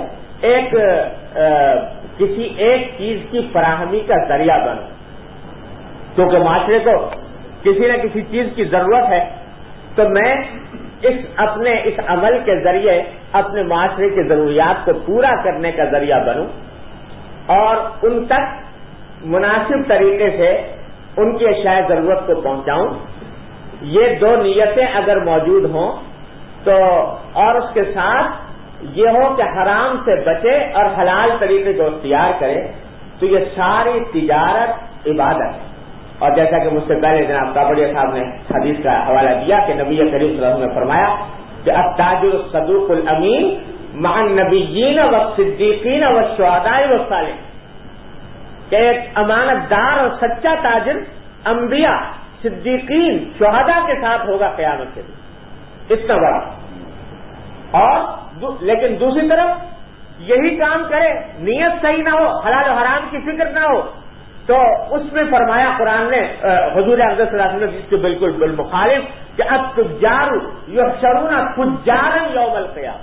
کسی ایک چیز کی فراہمی کا ذریعہ بنوں، کیونکہ معاشرے کو کسی نہ کسی چیز کی ضرورت ہے، تو میں اپنے اس عمل کے ذریعے اپنے معاشرے کی ضروریات کو پورا کرنے کا ذریعہ بنوں اور ان تک مناسب طریقے سے ان کی اشیاء ضرورت کو پہنچاؤں۔ یہ دو نیتیں اگر موجود ہوں تو، اور اس کے ساتھ یہ ہو کہ حرام سے بچے اور حلال طریقے کو اختیار کرے، تو یہ ساری تجارت عبادت ہے۔ اور جیسا کہ مجھ سے پہلے جناب کابڑیا صاحب نے حدیث کا حوالہ دیا کہ نبی کریم صلی اللہ علیہ وسلم نے فرمایا کہ التاجر الصدوق الامین مع النبیین والصدیقین والشہداء والصالحین، کہ ایک امانت دار اور سچا تاجر انبیاء، صدیقین، شہداء کے ساتھ ہوگا قیامت کے دن، اتنا بڑا۔ اور لیکن دوسری طرف یہی کام کرے، نیت صحیح نہ ہو، حلال و حرام کی فکر نہ ہو، تو اس میں فرمایا قرآن نے، حضور اقدس صلی اللہ علیہ وسلم نے اس کے بالکل بالمخالف کہ التجار یحشرون فجارا یوم القیامہ،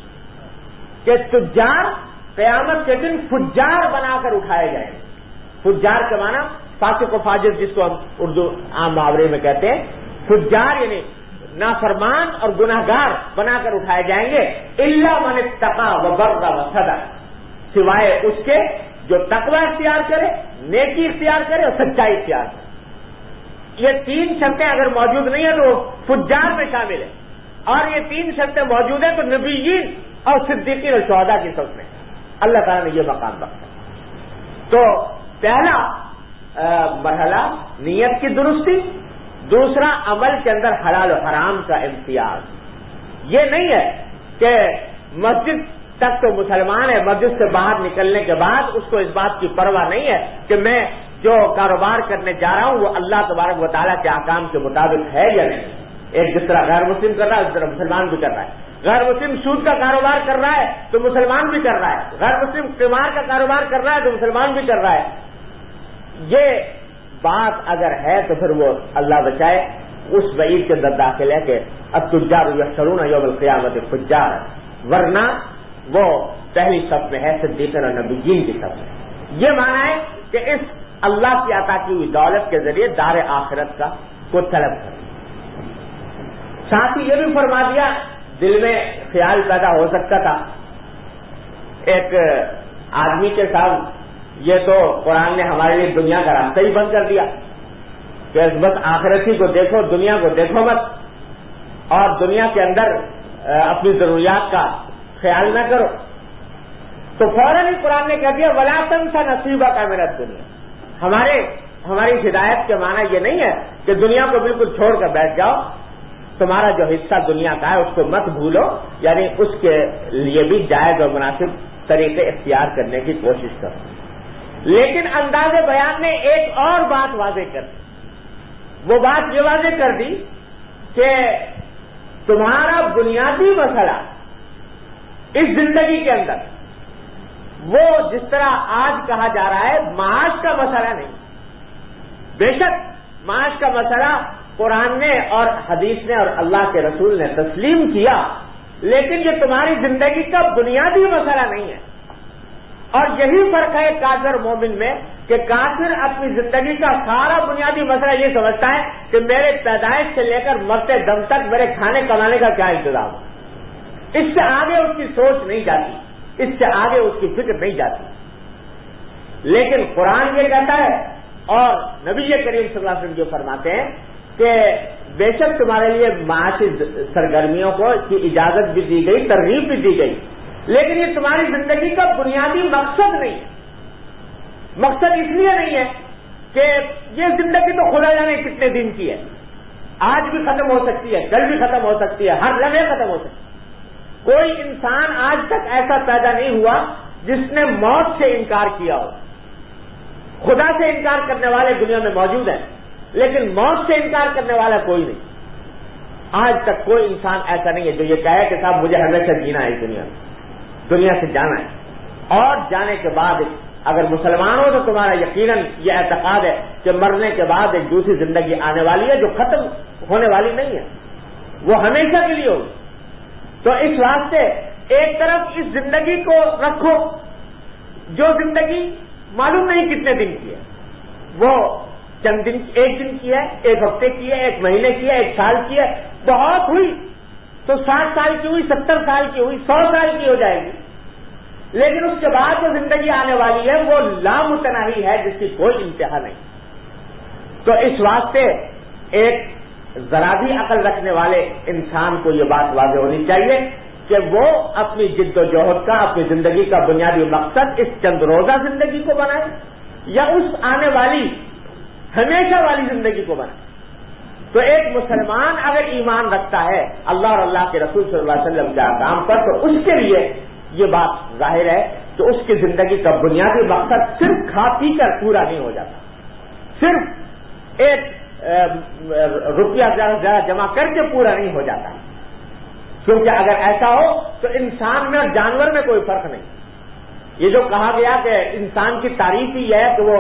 کہ تجار قیامت کے دن فجار بنا کر اٹھائے جائیں گے۔ فجار کے معنی فاسق و فاجر، جس کو ہم اردو عام محاورے میں کہتے ہیں، فجار یعنی نافرمان اور گناہگار بنا کر اٹھائے جائیں گے، الا من اتقى وبر وصدق، سوائے اس کے جو تقوی اختیار کرے، نیکی اختیار کرے اور سچائی اختیار کرے۔ یہ تین شرطیں اگر موجود نہیں ہیں تو فجار میں شامل ہے، اور یہ تین شرطیں موجود ہیں تو نبیین اور صدیقین اور شہداء کی صف میں اللہ تعالیٰ نے یہ مقام رکھا۔ تو پہلا مرحلہ نیت کی درستی، دوسرا عمل کے اندر حلال و حرام کا امتیاز۔ یہ نہیں ہے کہ مسجد تک تو مسلمان ہے، مسجد سے باہر نکلنے کے بعد اس کو اس بات کی پرواہ نہیں ہے کہ میں جو کاروبار کرنے جا رہا ہوں وہ اللہ تبارک و تعالیٰ کے احکام کے مطابق ہے یا نہیں۔ ایک جس طرح غیر مسلم کر رہا ہے اس طرح مسلمان بھی کر رہا ہے۔ غیر مسلم سود کا کاروبار کر رہا ہے تو مسلمان بھی کر رہا ہے، غیر مسلم قمار کا کاروبار کر رہا ہے تو مسلمان بھی کر رہا ہے۔ یہ بات اگر ہے تو پھر وہ اللہ بچائے اس وعید کے اندر داخل ہے کہ التجار یحشرون یوم القیامت فجار، ورنہ وہ پہلی صف میں ہے، صدیقین اور نبیین کی صف میں۔ یہ معنی ہے کہ اس اللہ کی عطا کی ہوئی دولت کے ذریعے دار آخرت کا کو طلب کریں۔ ساتھ ہی یہ بھی فرما دیا، دل میں خیال پیدا ہو سکتا تھا ایک آدمی کے ساتھ، یہ تو قرآن نے ہمارے لیے دنیا کا راستہ ہی بند کر دیا کہ بس آخرتی کو دیکھو، دنیا کو دیکھو مت، اور دنیا کے اندر اپنی ضروریات کا خیال نہ کرو۔ تو فوراً ہی قرآن نے کہہ دیا وَلَا تَنْسَ نَصِيبَكَ مِنَ الدُّنْيَا۔ ہماری ہدایت کے معنی یہ نہیں ہے کہ دنیا کو بالکل چھوڑ کر بیٹھ جاؤ، تمہارا جو حصہ دنیا کا ہے اس کو مت بھولو، یعنی اس کے لیے بھی جائز اور مناسب طریقے اختیار کرنے کی کوشش کرو۔ لیکن انداز بیان نے ایک اور بات واضح کر دی، وہ بات یہ واضح کر دی کہ تمہارا بنیادی مسئلہ اس زندگی کے اندر وہ جس طرح آج کہا جا رہا ہے معاش کا مسئلہ نہیں۔ بے شک معاش کا مسئلہ قرآن نے اور حدیث نے اور اللہ کے رسول نے تسلیم کیا، لیکن یہ تمہاری زندگی کا بنیادی مسئلہ نہیں ہے۔ اور یہی فرق ہے کافر مومن میں کہ کافر اپنی زندگی کا سارا بنیادی مسئلہ یہ سمجھتا ہے کہ میرے پیدائش سے لے کر مرتے دم تک میرے کھانے کمانے کا کیا انتظام ہے۔ اس سے آگے اس کی سوچ نہیں جاتی، اس سے آگے اس کی فکر نہیں جاتی۔ لیکن قرآن یہ کہتا ہے اور نبی کریم صلی اللہ علیہ وسلم جو فرماتے ہیں کہ بے شک تمہارے لیے معاشی سرگرمیوں کو کی اجازت بھی دی گئی، ترغیب بھی دی گئی، لیکن یہ تمہاری زندگی کا بنیادی مقصد نہیں ہے۔ مقصد اس لیے نہیں ہے کہ یہ زندگی تو خدا جانے کتنے دن کی ہے، آج بھی ختم ہو سکتی ہے، کل بھی ختم ہو سکتی ہے، ہر لمحے ختم ہو سکتی ہے۔ کوئی انسان آج تک ایسا پیدا نہیں ہوا جس نے موت سے انکار کیا ہو۔ خدا سے انکار کرنے والے دنیا میں موجود ہیں، لیکن موت سے انکار کرنے والا کوئی نہیں۔ آج تک کوئی انسان ایسا نہیں ہے جو یہ کہے کہ صاحب مجھے ہمیشہ جینا ہے، دنیا سے جانا ہے، اور جانے کے بعد اگر مسلمان ہو تو تمہارا یقیناً یہ اعتقاد ہے کہ مرنے کے بعد ایک دوسری زندگی آنے والی ہے جو ختم ہونے والی نہیں ہے، وہ ہمیشہ کے لیے ہوگی۔ تو اس واسطے ایک طرف اس زندگی کو رکھو جو زندگی معلوم نہیں کتنے دن کی ہے، وہ چند دن، ایک دن کی ہے، ایک ہفتے کی ہے، ایک مہینے کی ہے، ایک سال کی ہے، بہت ہوئی تو 60 سال کی ہوئی، 70 سال کی ہوئی، 100 سال کی ہو جائے گی، لیکن اس کے بعد جو زندگی آنے والی ہے وہ لامتناہی ہے، جس کی کوئی انتہا نہیں۔ تو اس واسطے ایک ذرا بھی عقل رکھنے والے انسان کو یہ بات واضح ہونی چاہیے کہ وہ اپنی جد و جہد کا، اپنی زندگی کا بنیادی مقصد اس چند روزہ زندگی کو بنائے یا اس آنے والی ہمیشہ والی زندگی کو بنائے۔ تو ایک مسلمان اگر ایمان رکھتا ہے اللہ اور اللہ کے رسول صلی اللہ علیہ وسلم کے احکام پر، تو اس کے لیے یہ بات ظاہر ہے کہ اس کی زندگی کا بنیادی مقصد صرف کھا پی کر پورا نہیں ہو جاتا، صرف ایک روپیہ زیادہ جمع کر کے پورا نہیں ہو جاتا، کیونکہ اگر ایسا ہو تو انسان میں اور جانور میں کوئی فرق نہیں۔ یہ جو کہا گیا کہ انسان کی تعریف ہی ہے کہ وہ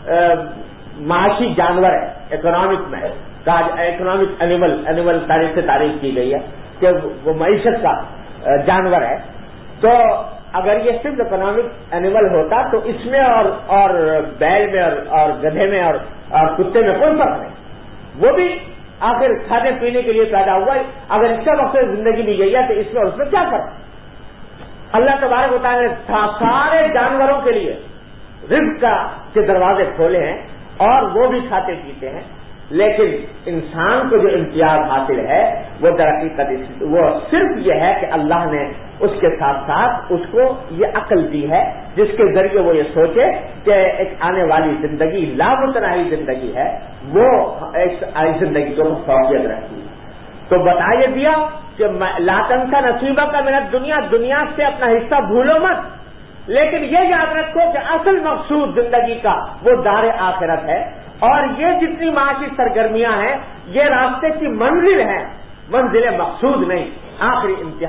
معاشی جانور ہے، اکنامک میں اکنامک اینیمل تاریخ سے تعریف کی گئی ہے کہ وہ معیشت کا جانور ہے۔ تو اگر یہ صرف اکنامک اینیمل ہوتا تو اس میں اور بیل میں اور گدھے میں اور کتے میں کوئی فرق نہیں، وہ بھی آخر کھانے پینے کے لیے پیدا ہوا ہے۔ اگر اس کا مقصد زندگی دی گئی ہے تو اس میں اور اس میں کیا فرق؟ اللہ تبارک و تعالیٰ نے سارے جانوروں کے لیے رزق کے دروازے کھولے ہیں اور وہ بھی کھاتے پیتے ہیں، لیکن انسان کو جو امتیاز حاصل ہے وہ درحقیقت وہ صرف یہ ہے کہ اللہ نے اس کے ساتھ ساتھ اس کو یہ عقل دی ہے جس کے ذریعے وہ یہ سوچے کہ ایک آنے والی زندگی لامتناہی زندگی ہے، وہ ایک زندگی کو فوقیت رکھتی ہے۔ تو بتا یہ دیا کہ لا تنسا نصیبہ کا محنت دنیا سے اپنا حصہ بھولو مت، لیکن یہ یاد رکھو کہ اصل مقصود زندگی کا وہ دار آخرت ہے، اور یہ جتنی معاشی سرگرمیاں ہیں یہ راستے کی منزل ہیں، منزل مقصود نہیں، آخری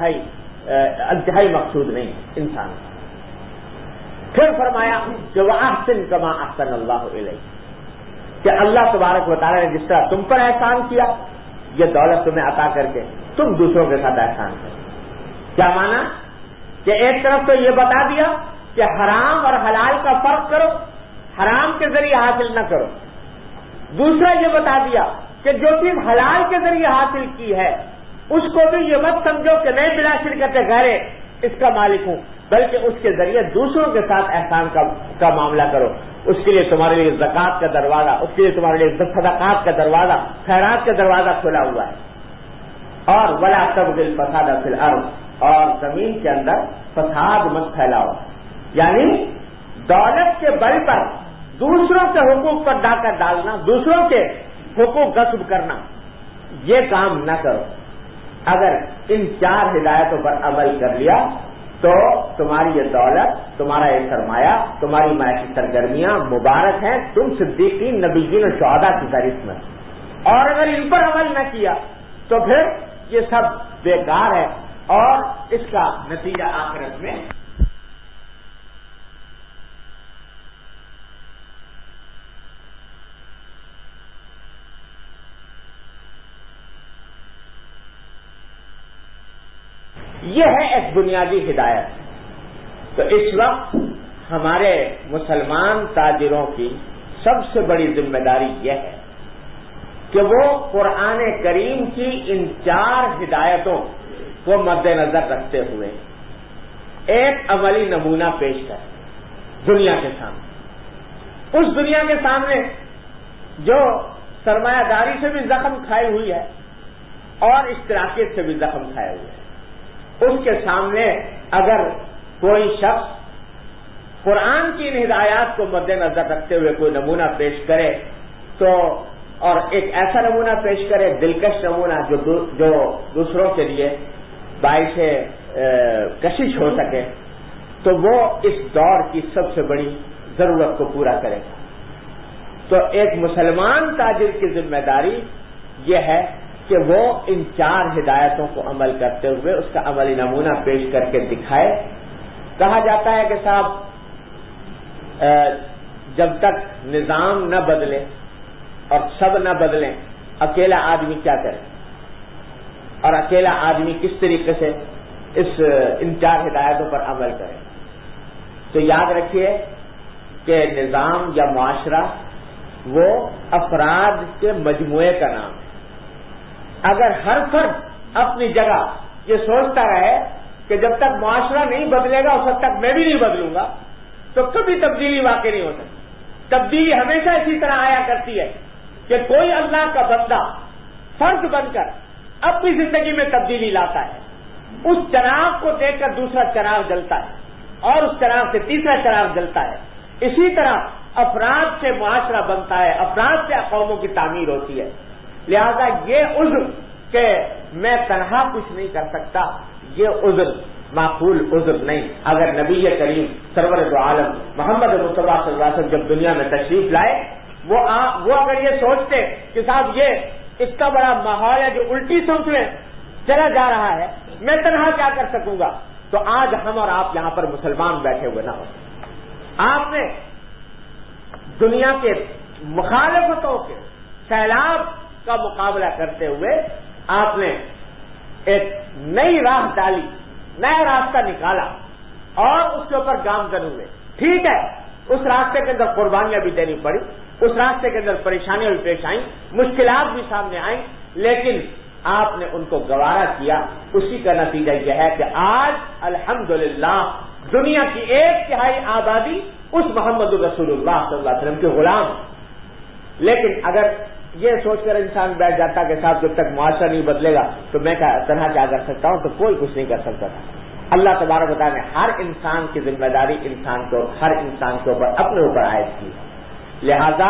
انتہائی مقصود نہیں انسان۔ پھر فرمایا کہ وَأَحْسِن كَمَا أَحْسَنَ اللَّهُ إِلَيْكَ، کہ اللہ تبارک و تعالیٰ نے جس طرح تم پر احسان کیا، یہ دولت تمہیں عطا کر کے تم دوسروں کے ساتھ احسان کرو۔ کیا مانا کہ ایک طرف تو یہ بتا دیا کہ حرام اور حلال کا فرق کرو، حرام کے ذریعے حاصل نہ کرو، دوسرا یہ بتا دیا کہ جو چیز حلال کے ذریعے حاصل کی ہے اس کو بھی یہ مت سمجھو کہ میں بلا شرکت غیر اس کا مالک ہوں، بلکہ اس کے ذریعے دوسروں کے ساتھ احسان کا معاملہ کرو۔ اس کے لیے تمہارے لیے زکوٰۃ کا دروازہ، اس کے لیے تمہارے لیے صدقات کا دروازہ، خیرات کا دروازہ کھلا ہوا ہے۔ اور ولا تبغ الفساد فی الارض، اور زمین کے اندر فساد مت پھیلاؤ، یعنی دولت کے بل پر دوسروں کے حقوق پر ڈاکہ ڈالنا، دوسروں کے حقوق غصب کرنا، یہ کام نہ کرو۔ اگر ان 4 ہدایتوں پر عمل کر لیا تو تمہاری یہ دولت، تمہارا یہ سرمایہ، تمہاری معاشی سرگرمیاں مبارک ہیں، تم صدیقین، نبیین اور شہداء کی فہرست میں۔ اور اگر ان پر عمل نہ کیا تو پھر یہ سب بیکار ہے اور اس کا نتیجہ آخرت میں یہ ہے ایک بنیادی ہدایت۔ تو اس وقت ہمارے مسلمان تاجروں کی سب سے بڑی ذمہ داری یہ ہے کہ وہ قرآن کریم کی ان 4 ہدایتوں کو مد نظر رکھتے ہوئے ایک عملی نمونہ پیش کریں دنیا کے سامنے، اس دنیا کے سامنے جو سرمایہ داری سے بھی زخم کھائی ہوئی ہے اور اشتراکیت سے بھی زخم کھائے ہوئے ہیں، اس کے سامنے اگر کوئی شخص قرآن کی ان ہدایات کو مد نظر رکھتے ہوئے کوئی نمونہ پیش کرے تو، اور ایک ایسا نمونہ پیش کرے دلکش نمونہ جو دوسروں کے لیے باعث کشش ہو سکے، تو وہ اس دور کی سب سے بڑی ضرورت کو پورا کرے گا۔ تو ایک مسلمان تاجر کی ذمہ داری یہ ہے کہ وہ ان 4 ہدایتوں کو عمل کرتے ہوئے اس کا عملی نمونہ پیش کر کے دکھائے۔ کہا جاتا ہے کہ صاحب جب تک نظام نہ بدلے اور سب نہ بدلیں اکیلا آدمی کیا کرے، اور اکیلا آدمی کس طریقے سے ان 4 ہدایتوں پر عمل کریں. تو یاد رکھیے کہ نظام یا معاشرہ وہ افراد کے مجموعے کا نام ہے. اگر ہر فرد اپنی جگہ یہ سوچتا رہے کہ جب تک معاشرہ نہیں بدلے گا اس وقت تک میں بھی نہیں بدلوں گا تو کبھی تبدیلی واقع نہیں ہو سکتی. تبدیلی ہمیشہ اسی طرح آیا کرتی ہے کہ کوئی اللہ کا بندہ فرد بن کر اپنی زندگی میں تبدیلی لاتا ہے. اس چراغ کو دیکھ کر دوسرا چراغ جلتا ہے اور اس چراغ سے تیسرا چراغ جلتا ہے. اسی طرح افراد سے معاشرہ بنتا ہے, افراد سے قوموں کی تعمیر ہوتی ہے. لہذا یہ عذر کہ میں تنہا کچھ نہیں کر سکتا, یہ عذر معقول عذر نہیں. اگر نبی کریم سرور دو عالم محمد مصطفیٰ صلی اللہ علیہ وسلم جب دنیا میں تشریف لائے وہ اگر یہ سوچتے کہ صاحب یہ اتنا بڑا ماحول ہے جو الٹی سوچ میں چلا جا رہا ہے, میں تنہا کیا کر سکوں گا, تو آج ہم اور آپ یہاں پر مسلمان بیٹھے ہوئے نہ ہوتے. آپ نے دنیا کے مخالفتوں کے سیلاب کا مقابلہ کرتے ہوئے آپ نے ایک نئی راہ ڈالی, نیا راستہ نکالا اور اس کے اوپر گامزن ہوئے. ٹھیک ہے, اس راستے کے اندر قربانیاں بھی دینی پڑی, اس راستے کے اندر پریشانیاں بھی پیش آئیں, مشکلات بھی سامنے آئیں, لیکن آپ نے ان کو گوارا کیا. اسی کا نتیجہ یہ ہے کہ آج الحمدللہ دنیا کی 1/3 آبادی اس محمد الرسول اللہ صلی اللہ علیہ وسلم کے غلام. لیکن اگر یہ سوچ کر انسان بیٹھ جاتا کہ صاحب جب تک معاشرہ نہیں بدلے گا تو میں طرح کیا کر سکتا ہوں, تو کوئی کچھ نہیں کر سکتا تھا. اللہ تبارک و تعالیٰ نے ہر انسان کی ذمہ داری ہر انسان کے اوپر اپنے اوپر عائد کی. لہذا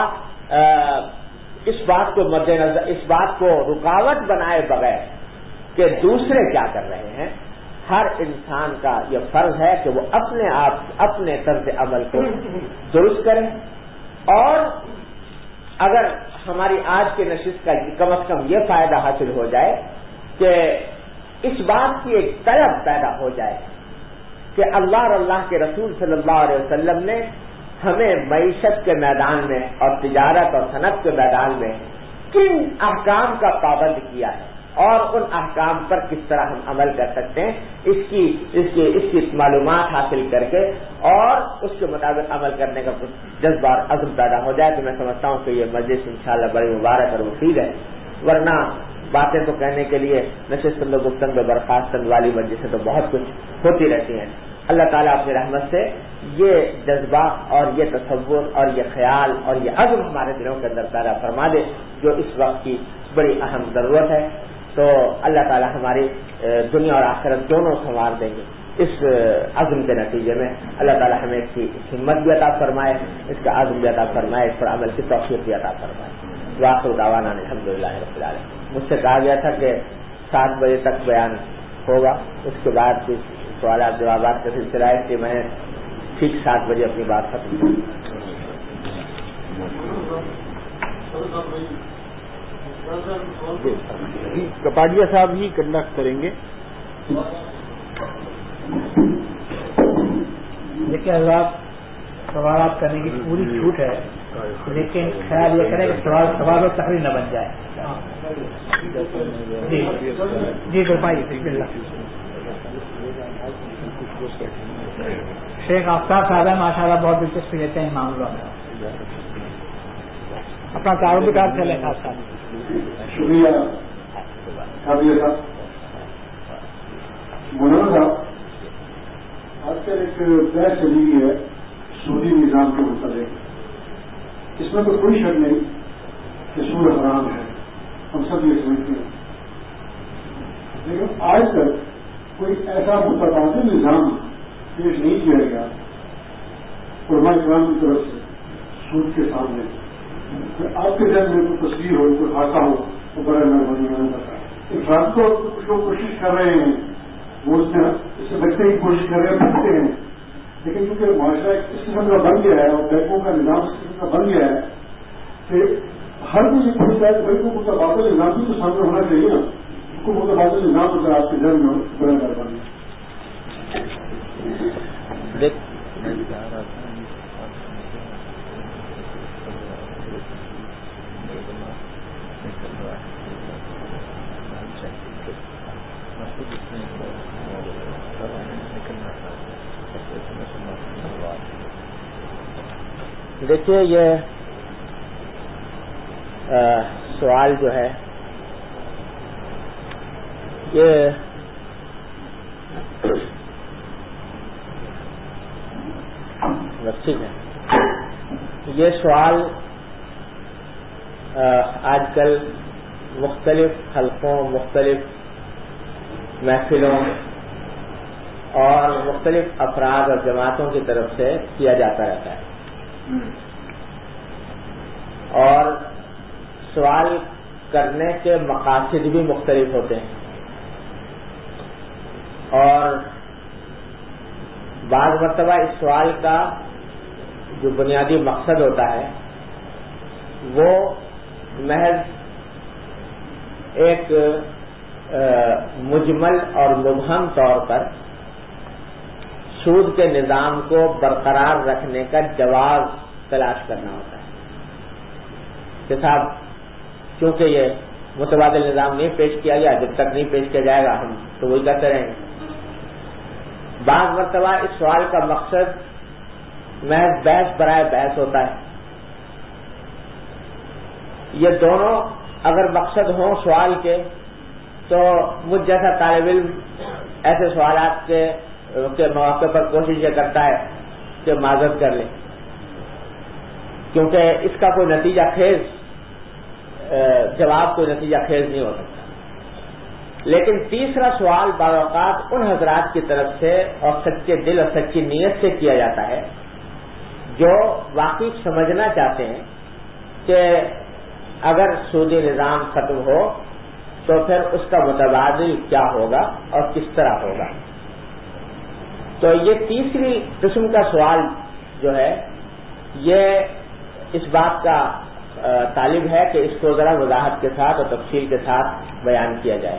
اس بات کو مد نظر, اس بات کو رکاوٹ بنائے بغیر کہ دوسرے کیا کر رہے ہیں, ہر انسان کا یہ فرض ہے کہ وہ اپنے آپ اپنے طرز عمل کو درست کرے. اور اگر ہماری آج کے نشست کا کم از کم یہ فائدہ حاصل ہو جائے کہ اس بات کی ایک طلب پیدا ہو جائے کہ اللہ اور اللہ کے رسول صلی اللہ علیہ وسلم نے ہمیں معیشت کے میدان میں اور تجارت اور صنعت کے میدان میں کن احکام کا پابند کیا ہے اور ان احکام پر کس طرح ہم عمل کر سکتے ہیں, اس کی معلومات حاصل کر کے اور اس کے مطابق عمل کرنے کا جذبہ اور عزم پیدا ہو جائے تو میں سمجھتا ہوں کہ یہ مجلس انشاءاللہ بڑی مبارک اور مفید ہے. ورنہ باتیں تو کہنے کے لیے نشستند و گفتند و برخاستند والی مجلسیں تو بہت کچھ ہوتی رہتی ہیں. اللہ تعالیٰ اپنی رحمت سے یہ جذبہ اور یہ تصور اور یہ خیال اور یہ عزم ہمارے دلوں کے اندر پیدا فرما دے جو اس وقت کی بڑی اہم ضرورت ہے. تو اللہ تعالیٰ ہماری دنیا اور آخرت دونوں سنوار دیں گے. اس عزم کے نتیجے میں اللہ تعالیٰ ہمیں اس کی ہمت بھی عطا فرمائے, اس کا عزم بھی عطا فرمائے, اس پر عمل کی توفیق بھی عطا فرمائے. وآخر دعوانا الحمدللہ رب العالمین. مجھ سے کہا گیا تھا کہ 7 بجے تک بیان ہوگا, اس کے بعد کچھ سوالات جوابات کا سلسلہ ہے کہ میں ٹھیک 7 بجے اپنی بات ختم کروں. کپاڈیا صاحب ہی کنڈکٹ کریں گے. دیکھیے حضرات, سوالات کرنے کی پوری چھوٹ ہے, لیکن خیال یہ کریں کہ سوال و تقریر نہ بن جائے. جی فرمائیے. بسم اللہ. شیخ آفتاب صاحب ماشاء اللہ بہت دلچسپی لیتے ہیں معاملوں میں, اپنا کاروبار چلے خاص صاحب. شکریہ صاحب. مولانا صاحب, آج کل ایک بحث چلی ہوئی ہے سودی نظام کے متعلق. اس میں تو کوئی شک نہیں کہ سود حرام ہے, ہم سب یہ سمجھتے ہیں, لیکن آج تک کوئی ایسا متبادل نظام پیش نہیں کیا گیا علماء کرام کی طرف سے سود کے سامنے. آپ کے ذہن میں کوئی تصویر ہو, کوئی خاصہ ہو تو بڑا مہربانی کرتا ہے. افراد کو کچھ لوگ کوشش کر رہے ہیں, وہ اس سے بچنے کی کوشش کر رہے ہیں, بچتے ہیں, لیکن کیونکہ معاشرہ اس قسم کا بن گیا ہے اور بینکوں کا نظام اس قسم کا بن گیا ہے کہ ہر کوئی یہ پوچھتا ہے کہ بھائی کو متبادل نظام بھی تو سامنے ہونا چاہیے نا. کو متبادل نظام اگر آپ کے ذہن میں بڑا مہربانی. دیکھیے یہ سوال جو ہے یہ ٹھیک ہے، یہ سوال آج کل مختلف حلقوں، مختلف محفلوں اور مختلف افراد اور جماعتوں کی طرف سے کیا جاتا رہتا ہے، اور سوال کرنے کے مقاصد بھی مختلف ہوتے ہیں، اور بعض مرتبہ اس سوال کا جو بنیادی مقصد ہوتا ہے وہ محض ایک مجمل اور مبہم طور پر سود کے نظام کو برقرار رکھنے کا جواز تلاش کرنا ہوتا ہے کہ صاحب کیونکہ یہ متبادل نظام نہیں پیش کیا گیا، جب تک نہیں پیش کیا جائے گا ہم تو وہی کرتے رہیں گے۔ بعض مرتبہ اس سوال کا مقصد محض بحث برائے بحث ہوتا ہے۔ یہ دونوں اگر مقصد ہوں سوال کے تو مجھ جیسا طالب علم ایسے سوالات کے مواقع پر کوشش یہ کرتا ہے کہ معذرت کر لیں، کیونکہ اس کا کوئی نتیجہ خیز جواب کوئی نتیجہ خیز نہیں ہو سکتا۔ لیکن تیسرا سوال بعض اوقات ان حضرات کی طرف سے اور سچے دل اور سچی نیت سے کیا جاتا ہے جو واقعی سمجھنا چاہتے ہیں کہ اگر سودی نظام ختم ہو تو پھر اس کا متبادل کیا ہوگا اور کس طرح ہوگا۔ تو یہ تیسری قسم کا سوال جو ہے یہ اس بات کا طالب ہے کہ اس کو ذرا وضاحت کے ساتھ اور تفصیل کے ساتھ بیان کیا جائے،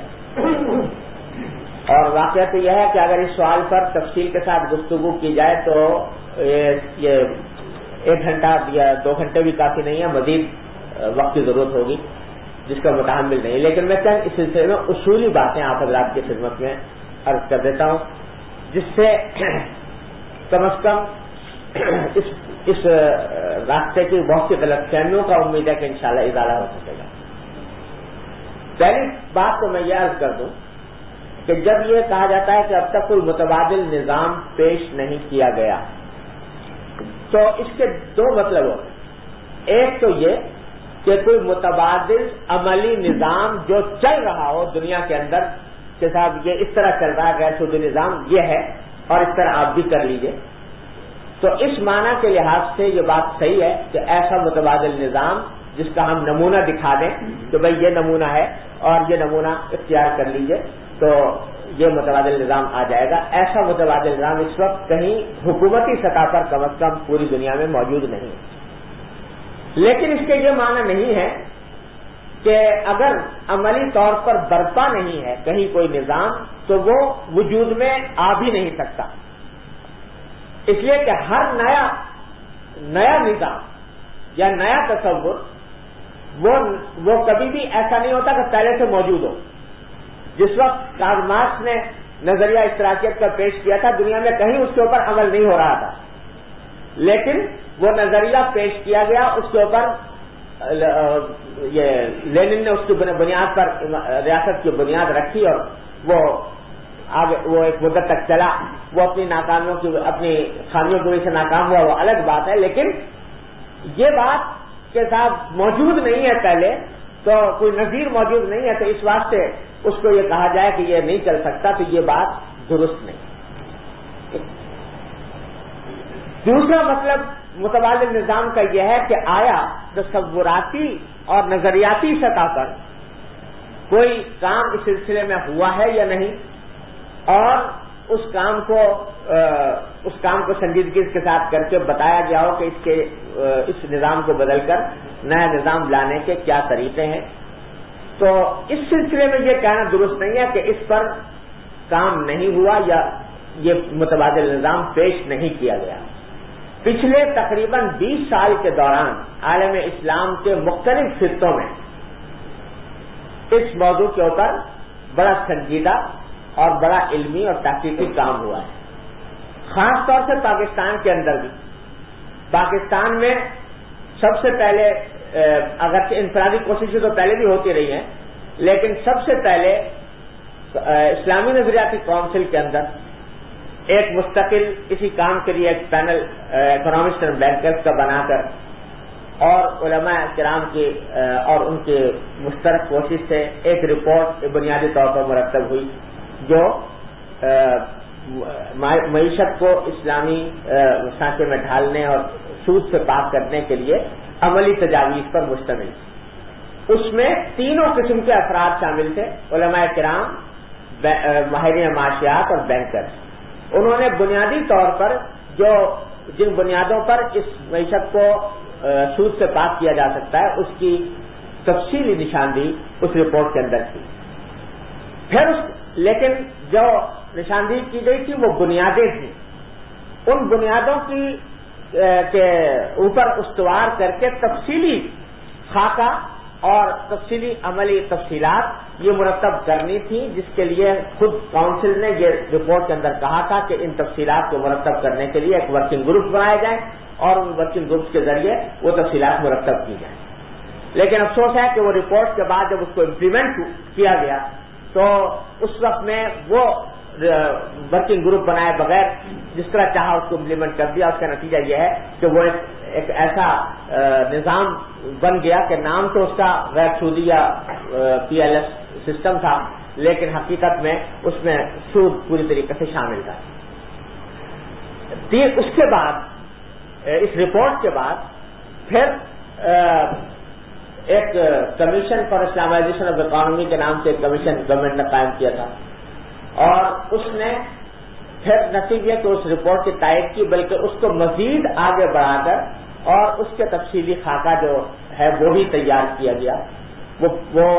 اور واقعہ تو یہ ہے کہ اگر اس سوال پر تفصیل کے ساتھ گفتگو کی جائے تو یہ 1 گھنٹہ یا 2 گھنٹے بھی کافی نہیں ہے، مزید وقت کی ضرورت ہوگی جس کا متحمل نہیں۔ لیکن میں چند اس سلسلے میں اصولی باتیں آپ حضرات کی خدمت میں عرض کر دیتا ہوں جس سے کم از کم اس راستے کی بہت سی غلط فہمیوں کا امید ہے کہ انشاءاللہ ازالہ ہو سکے گا۔ پہلی بات تو میں یہ عرض کر دوں کہ جب یہ کہا جاتا ہے کہ اب تک کوئی متبادل نظام پیش نہیں کیا گیا تو اس کے 2 مطلب ہوتے ہیں۔ ایک تو یہ کہ کوئی متبادل عملی نظام جو چل رہا ہو دنیا کے اندر کہ صاحب یہ اس طرح چل رہا ہے غیر سودی نظام یہ ہے اور اس طرح آپ بھی کر لیجئے، تو اس معنی کے لحاظ سے یہ بات صحیح ہے کہ ایسا متبادل نظام جس کا ہم نمونہ دکھا دیں کہ بھئی یہ نمونہ ہے اور یہ نمونہ اختیار کر لیجئے تو یہ متبادل نظام آ جائے گا۔ ایسا متبادل نظام اس وقت کہیں حکومتی سطح پر کم از کم پوری دنیا میں موجود نہیں ہے، لیکن اس کے یہ معنی نہیں ہے کہ اگر عملی طور پر برپا نہیں ہے کہیں کوئی نظام تو وہ وجود میں آ بھی نہیں سکتا، اس لیے کہ ہر نیا نظام یا نیا تصور وہ کبھی بھی ایسا نہیں ہوتا کہ پہلے سے موجود ہو۔ جس وقت کارل مارکس نے نظریہ اشتراکیت کا پیش کیا تھا دنیا میں کہیں اس کے اوپر عمل نہیں ہو رہا تھا، لیکن وہ نظریہ پیش کیا گیا، اس کے اوپر یہ لینن نے اس کی بنیاد پر ریاست کی بنیاد رکھی اور وہ آگے وہ ایک مدت تک چلا، وہ اپنی ناکامیوں کی اپنی خامیوں کی وجہ سے ناکام ہوا وہ الگ بات ہے، لیکن یہ بات کے ساتھ موجود نہیں ہے پہلے تو کوئی نظیر موجود نہیں ہے تو اس واسطے اس کو یہ کہا جائے کہ یہ نہیں چل سکتا تو یہ بات درست نہیں۔ دوسرا مطلب متبادل نظام کا یہ ہے کہ آیا تصوراتی اور نظریاتی سطح پر کوئی کام اس سلسلے میں ہوا ہے یا نہیں، اور اس کام کو سنجیدگی کے ساتھ کر کے بتایا گیا ہو کہ اس نظام کو بدل کر نیا نظام لانے کے کیا طریقے ہیں، تو اس سلسلے میں یہ کہنا درست نہیں ہے کہ اس پر کام نہیں ہوا یا یہ متبادل نظام پیش نہیں کیا گیا۔ پچھلے تقریباً 20 سال کے دوران عالم اسلام کے مختلف خطوں میں اس موضوع کے اوپر بڑا سنجیدہ اور بڑا علمی اور تحقیقی کام ہوا ہے، خاص طور سے پاکستان کے اندر بھی پاکستان میں سب سے پہلے اگرچہ انفرادی کوششیں تو پہلے بھی ہوتی رہی ہیں، لیکن سب سے پہلے اسلامی نظریاتی کونسل کے اندر ایک مستقل اسی کام کے لیے ایک پینل اکنامسٹ اینڈ بینکرز کا بنا کر اور علماء کرام کی اور ان کے مشترک کوشش سے ایک رپورٹ بنیادی طور پر مرتب ہوئی جو معیشت کو اسلامی سانچے میں ڈھالنے اور سود سے پاک کرنے کے لیے عملی تجاویز پر مشتمل۔ اس میں تینوں قسم کے افراد شامل تھے، علماء کرام، ماہرین معاشیات اور بینکرز۔ انہوں نے بنیادی طور پر جن بنیادوں پر اس معیشت کو سود سے پاک کیا جا سکتا ہے اس کی تفصیلی نشاندہی اس رپورٹ کے اندر کی۔ پھر لیکن جو نشاندہی کی گئی تھی وہ بنیادیں تھیں، ان بنیادوں کے اوپر استوار کر کے تفصیلی خاکہ اور تفصیلی عملی تفصیلات یہ مرتب کرنی تھی، جس کے لیے خود کونسل نے یہ رپورٹ کے اندر کہا تھا کہ ان تفصیلات کو مرتب کرنے کے لیے ایک ورکنگ گروپ بنائے جائیں اور ان ورکنگ گروپس کے ذریعے وہ تفصیلات مرتب کی جائیں۔ لیکن افسوس ہے کہ وہ رپورٹ کے بعد جب اس کو امپلیمنٹ کیا گیا تو اس وقت میں وہ ورکنگ گروپ بنائے بغیر جس طرح چاہا اس کو امپلیمنٹ کر دیا۔ اس کا نتیجہ یہ ہے کہ وہ ایک ایسا نظام بن گیا کہ نام تو اس کا غیر سودی یا PLS سسٹم تھا، لیکن حقیقت میں اس میں سود پوری طریقے سے شامل تھا۔ اس کے بعد اس رپورٹ کے بعد پھر ایک commission for Islamization of economy کے نام سے ایک کمیشن گورنمنٹ نے قائم کیا تھا، اور اس نے پھر نہ صرف یہ کہ اس رپورٹ کی تائید کی بلکہ اس کو مزید آگے بڑھا کر اور اس کے تفصیلی خاکہ جو ہے وہ بھی تیار کیا گیا۔ وہ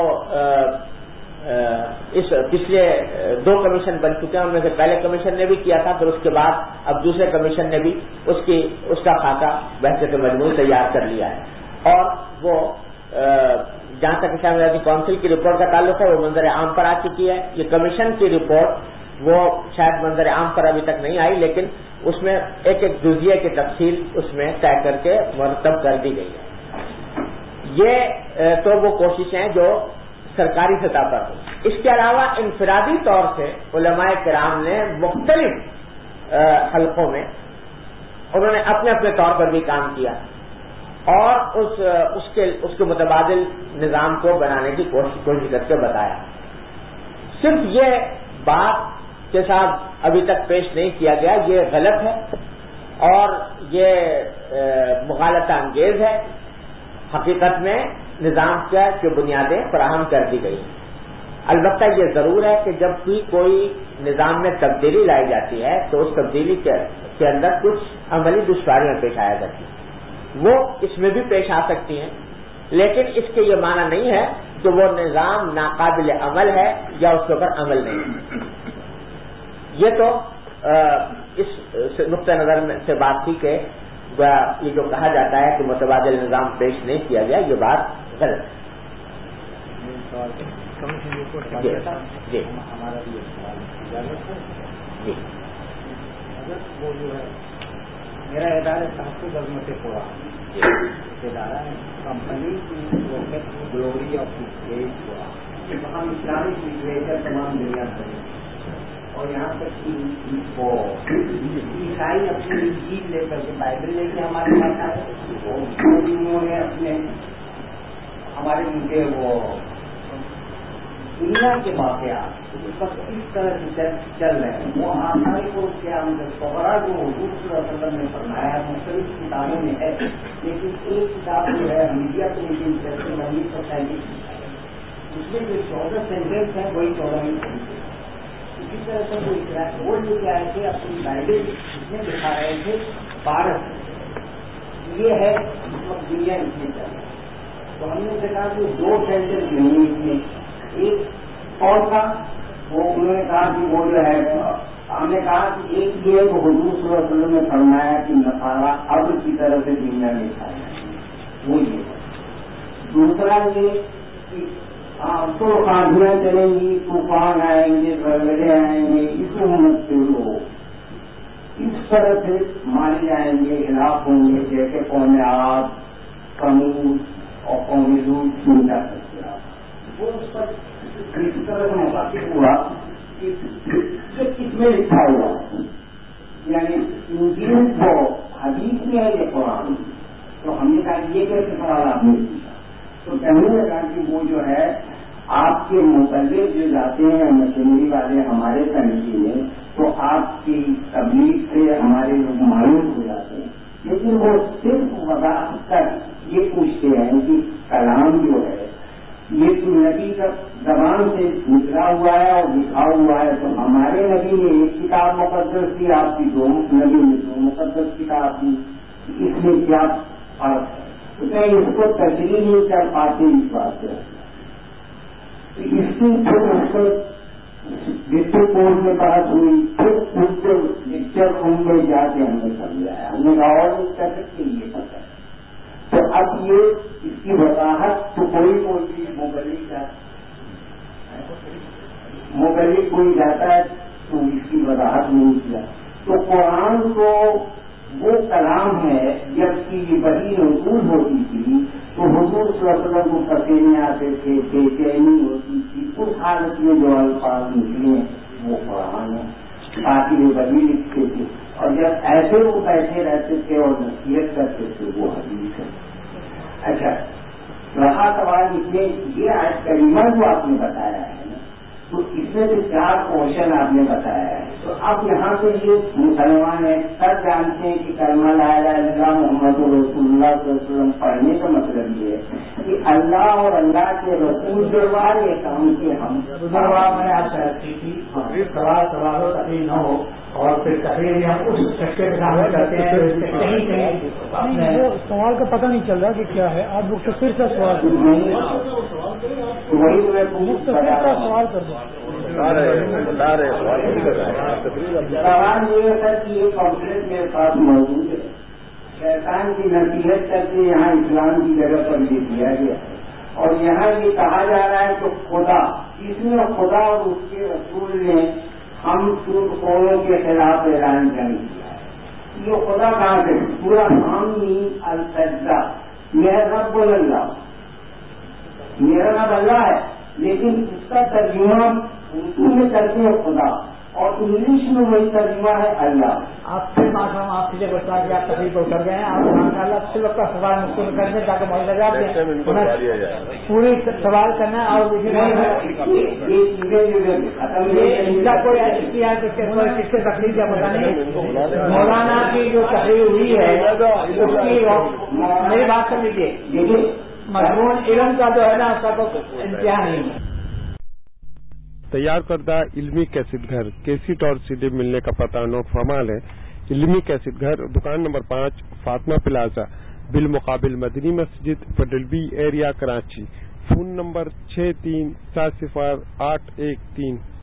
اس پچھلے 2 کمیشن بن چکے ہیں، ان میں سے پہلے کمیشن نے بھی کیا تھا، پھر اس کے بعد اب دوسرے کمیشن نے بھی اس کا خاکہ بحثیت مجموعی تیار کر لیا ہے، اور وہ جہاں تک اسلامی نظریاتی کونسل کی رپورٹ کا تعلق ہے وہ منظر عام پر آ چکی ہے۔ یہ کمیشن کی رپورٹ وہ شاید منظر عام پر ابھی تک نہیں آئی، لیکن اس میں ایک جزیے کی تفصیل اس میں طے کر کے مرتب کر دی گئی ہے۔ یہ تو وہ کوششیں جو سرکاری سطح پر ہوئی۔ اس کے علاوہ انفرادی طور سے علماء کرام نے مختلف حلقوں میں انہوں نے اپنے اپنے طور پر بھی کام کیا اور اس کے متبادل نظام کو بنانے کی کوشش کر کے بتایا۔ صرف یہ بات کے ساتھ ابھی تک پیش نہیں کیا گیا، یہ غلط ہے اور یہ مغالطہ انگیز ہے۔ حقیقت میں نظام کی بنیادیں فراہم کر دی گئی۔ البتہ یہ ضرور ہے کہ جب بھی کوئی نظام میں تبدیلی لائی جاتی ہے تو اس تبدیلی کے اندر کچھ عملی دشواریاں پیش آیا کرتی ہیں، وہ اس میں بھی پیش آ سکتی ہیں، لیکن اس کے یہ معنی نہیں ہے کہ وہ نظام ناقابل عمل ہے یا اس کے اوپر عمل نہیں ہے۔ یہ تو اس نقطۂ نظر سے بات تھی کہ یہ جو کہا جاتا ہے کہ متبادل نظام پیش نہیں کیا گیا، یہ بات غلط ہے۔ جی ہمارا بھی جی وہ جو ہے میرا ادارہ تحفظ عظمت پورا ادارہ ہے، کمپنی کی گلوری آف اسٹیٹ ہوا، وہاں اسلامک لٹریچر تمام دنیا سے، اور یہاں تک کہ وہ عیسائی اپنی انجیل لے کر کے بائبل لے کے ہمارے پاس آئے، انہوں نے اپنے ہمارے ان کے وہ دنیا کے واقعات اس وقت کس طرح سے چل رہے ہیں وہ آسانی کو کیا کوہرا جو حضور صلی اللہ علیہ وسلم نے فرمایا ہے مختلف کتابوں میں ہے، لیکن ایک کتاب جو ہے میڈیا کو لیکن 1937 اس میں جو 14 سینٹینس ہیں وہی 14ویں صدی کے، اسی طرح سے وہ لے کے آئے تھے اپنی بائبل اس میں دکھا رہے تھے بھارت یہ ہے اس وقت دنیا اس میں چل رہی ہے، تو ہم نے دیکھا کہ 2 سینٹینس نہیں اس میں، ایک کون تھا وہ انہوں نے کہا کہ وہ جو ہے ہم نے کہا کہ ایک یہ تو حضور صلی اللہ علیہ وسلم نے فرمایا کہ نصارہ اب کی طرح سے دنیا میں کھایا، وہ یہ دوسرا یہ کہ تو آندیاں چلیں گی، طوفان آئیں گے، زلزلے آئیں گے، اس امت سے لوگ اس اس طرح سے مانے جائیں گے، خلاف ہوں گے، جیسے قوم عاد، سمود اور قوم لوط نہیں جا سکتے آپ. وہ اس پر کسی طرح سے مخاطب ہوا کہ کس میں لکھا ہوا، یعنی انجیل کو حدیث میں ہے یہ قرآن. تو ہم نے کہا یہ کیسے سوال آپ نے پوچھا؟ تو کہنے لگا کہ وہ جو ہے آپ کے مقلد جو جاتے ہیں مشینری والے ہمارے کمیٹی میں، تو آپ کی تبلیغ سے ہمارے لوگ معلوم ہو جاتے ہیں، لیکن وہ صرف وضاحت تک یہ پوچھتے ہیں کہ کلام جو ہے یہ تو نبی کا زبان سے نکلا ہوا ہے اور لکھا ہوا ہے. تو ہمارے نبی نے ایک کتاب مقدس تھی، آپ کی دو نبی نے دو مقدس کتاب تھی، اس میں کیا فرق ہے؟ تو میں اس کو تشریح نہیں کر پاتے اس بات سے. اس کی پھر اس کو ڈسٹرکٹ کورٹ میں بحث ہوئی، پھر اس کے لیکچر روم میں جا کے ہم نے سمجھایا، ہم نے کہا اور نہیں کر سکتے یہ پتہ ہے. تو اب یہ اس کی وضاحت تو کوئی بھی مغلق کوئی جاتا ہے تو اس کی وضاحت نہیں کیا. تو قرآن کو وہ کلام ہے، جبکہ یہ وحی نزول ہوتی تھی تو حضور صلی اللہ علیہ وسلم کو پسینے آتے تھے، بے چینی ہوتی تھی، اس حالت میں جو الفاظ نکلے وہ قرآن ہے. باقی وہ وحی لکھتے تھے، اور جب ایسے وہ بیٹھے رہتے تھے اور نصیحت کرتے تھے وہ حدیث ہے. اچھا، رہا سوال اس میں یہ آیت کریمہ جو آپ نے بتایا ہے نا، تو اس میں سے 4 پورشن آپ نے بتایا ہے. تو آپ یہاں سے یہ مسلمان ہیں سب جانتے ہیں کہ کلمہ لا الہ الا اللہ محمد رسول اللہ صلی اللہ علیہ وسلم پڑھنے کا مطلب یہ ہے کہ اللہ اور اللہ کے رسول دربار یہ کام کے ہم بزرگوار میں آپ سے رکھتی تھی سوال و تقریر نہ ہو، اور پھر تقریر میں ہم اس چکے کے سامنے کرتے ہیں وہ سوال کا پتہ نہیں چل رہا کہ کیا ہے. آپ مختصر کا سوال سوال کر دیں. سوال یہ ہے کہ یہ کمپلیٹ میرے پاس موجود ہے، شیطان کی نصیحت کر کے یہاں اسلام کی جگہ پر یہ دیا گیا، اور یہاں یہ کہا جا رہا ہے کہ خدا، اس میں خدا اور اس کے رسول نے ہم قوموں کے خلاف اعلان جنگ کیا ہے. یہ خدا کہاں سے پورا حامی السجدہ، میرا رب اللہ، میرا رب اللہ ہے، لیکن اس کا ترجمہ اردو میں کرتے ہیں خدا، اور انگلش میں وہی ترجمہ ہے اللہ. آپ سے ہم آپ سے بتا کہ آپ تقریب پر اتر گئے ہیں، آپ ماشاء اللہ سے کا سوال مختلف کر دیں تاکہ معاہدہ جواب دیں. پوری سوال کرنا ہے اور کس سے تقریر کا پتہ نہیں. مولانا کی جو تقریر ہوئی ہے اس کی میری بات کر لیجیے، مضمون علم کا جو ہے نا اس کا تو امتحان نہیں ہے. تیار کردہ علمی کیسٹ گھر کیسٹ اور CD ملنے کا پتہ نوٹ فرمال ہے. علمی کیسٹ گھر، دکان نمبر 5، فاطمہ پلازا، بالمقابل مدنی مسجد، federal B area, Karachi. Phone number 6370 813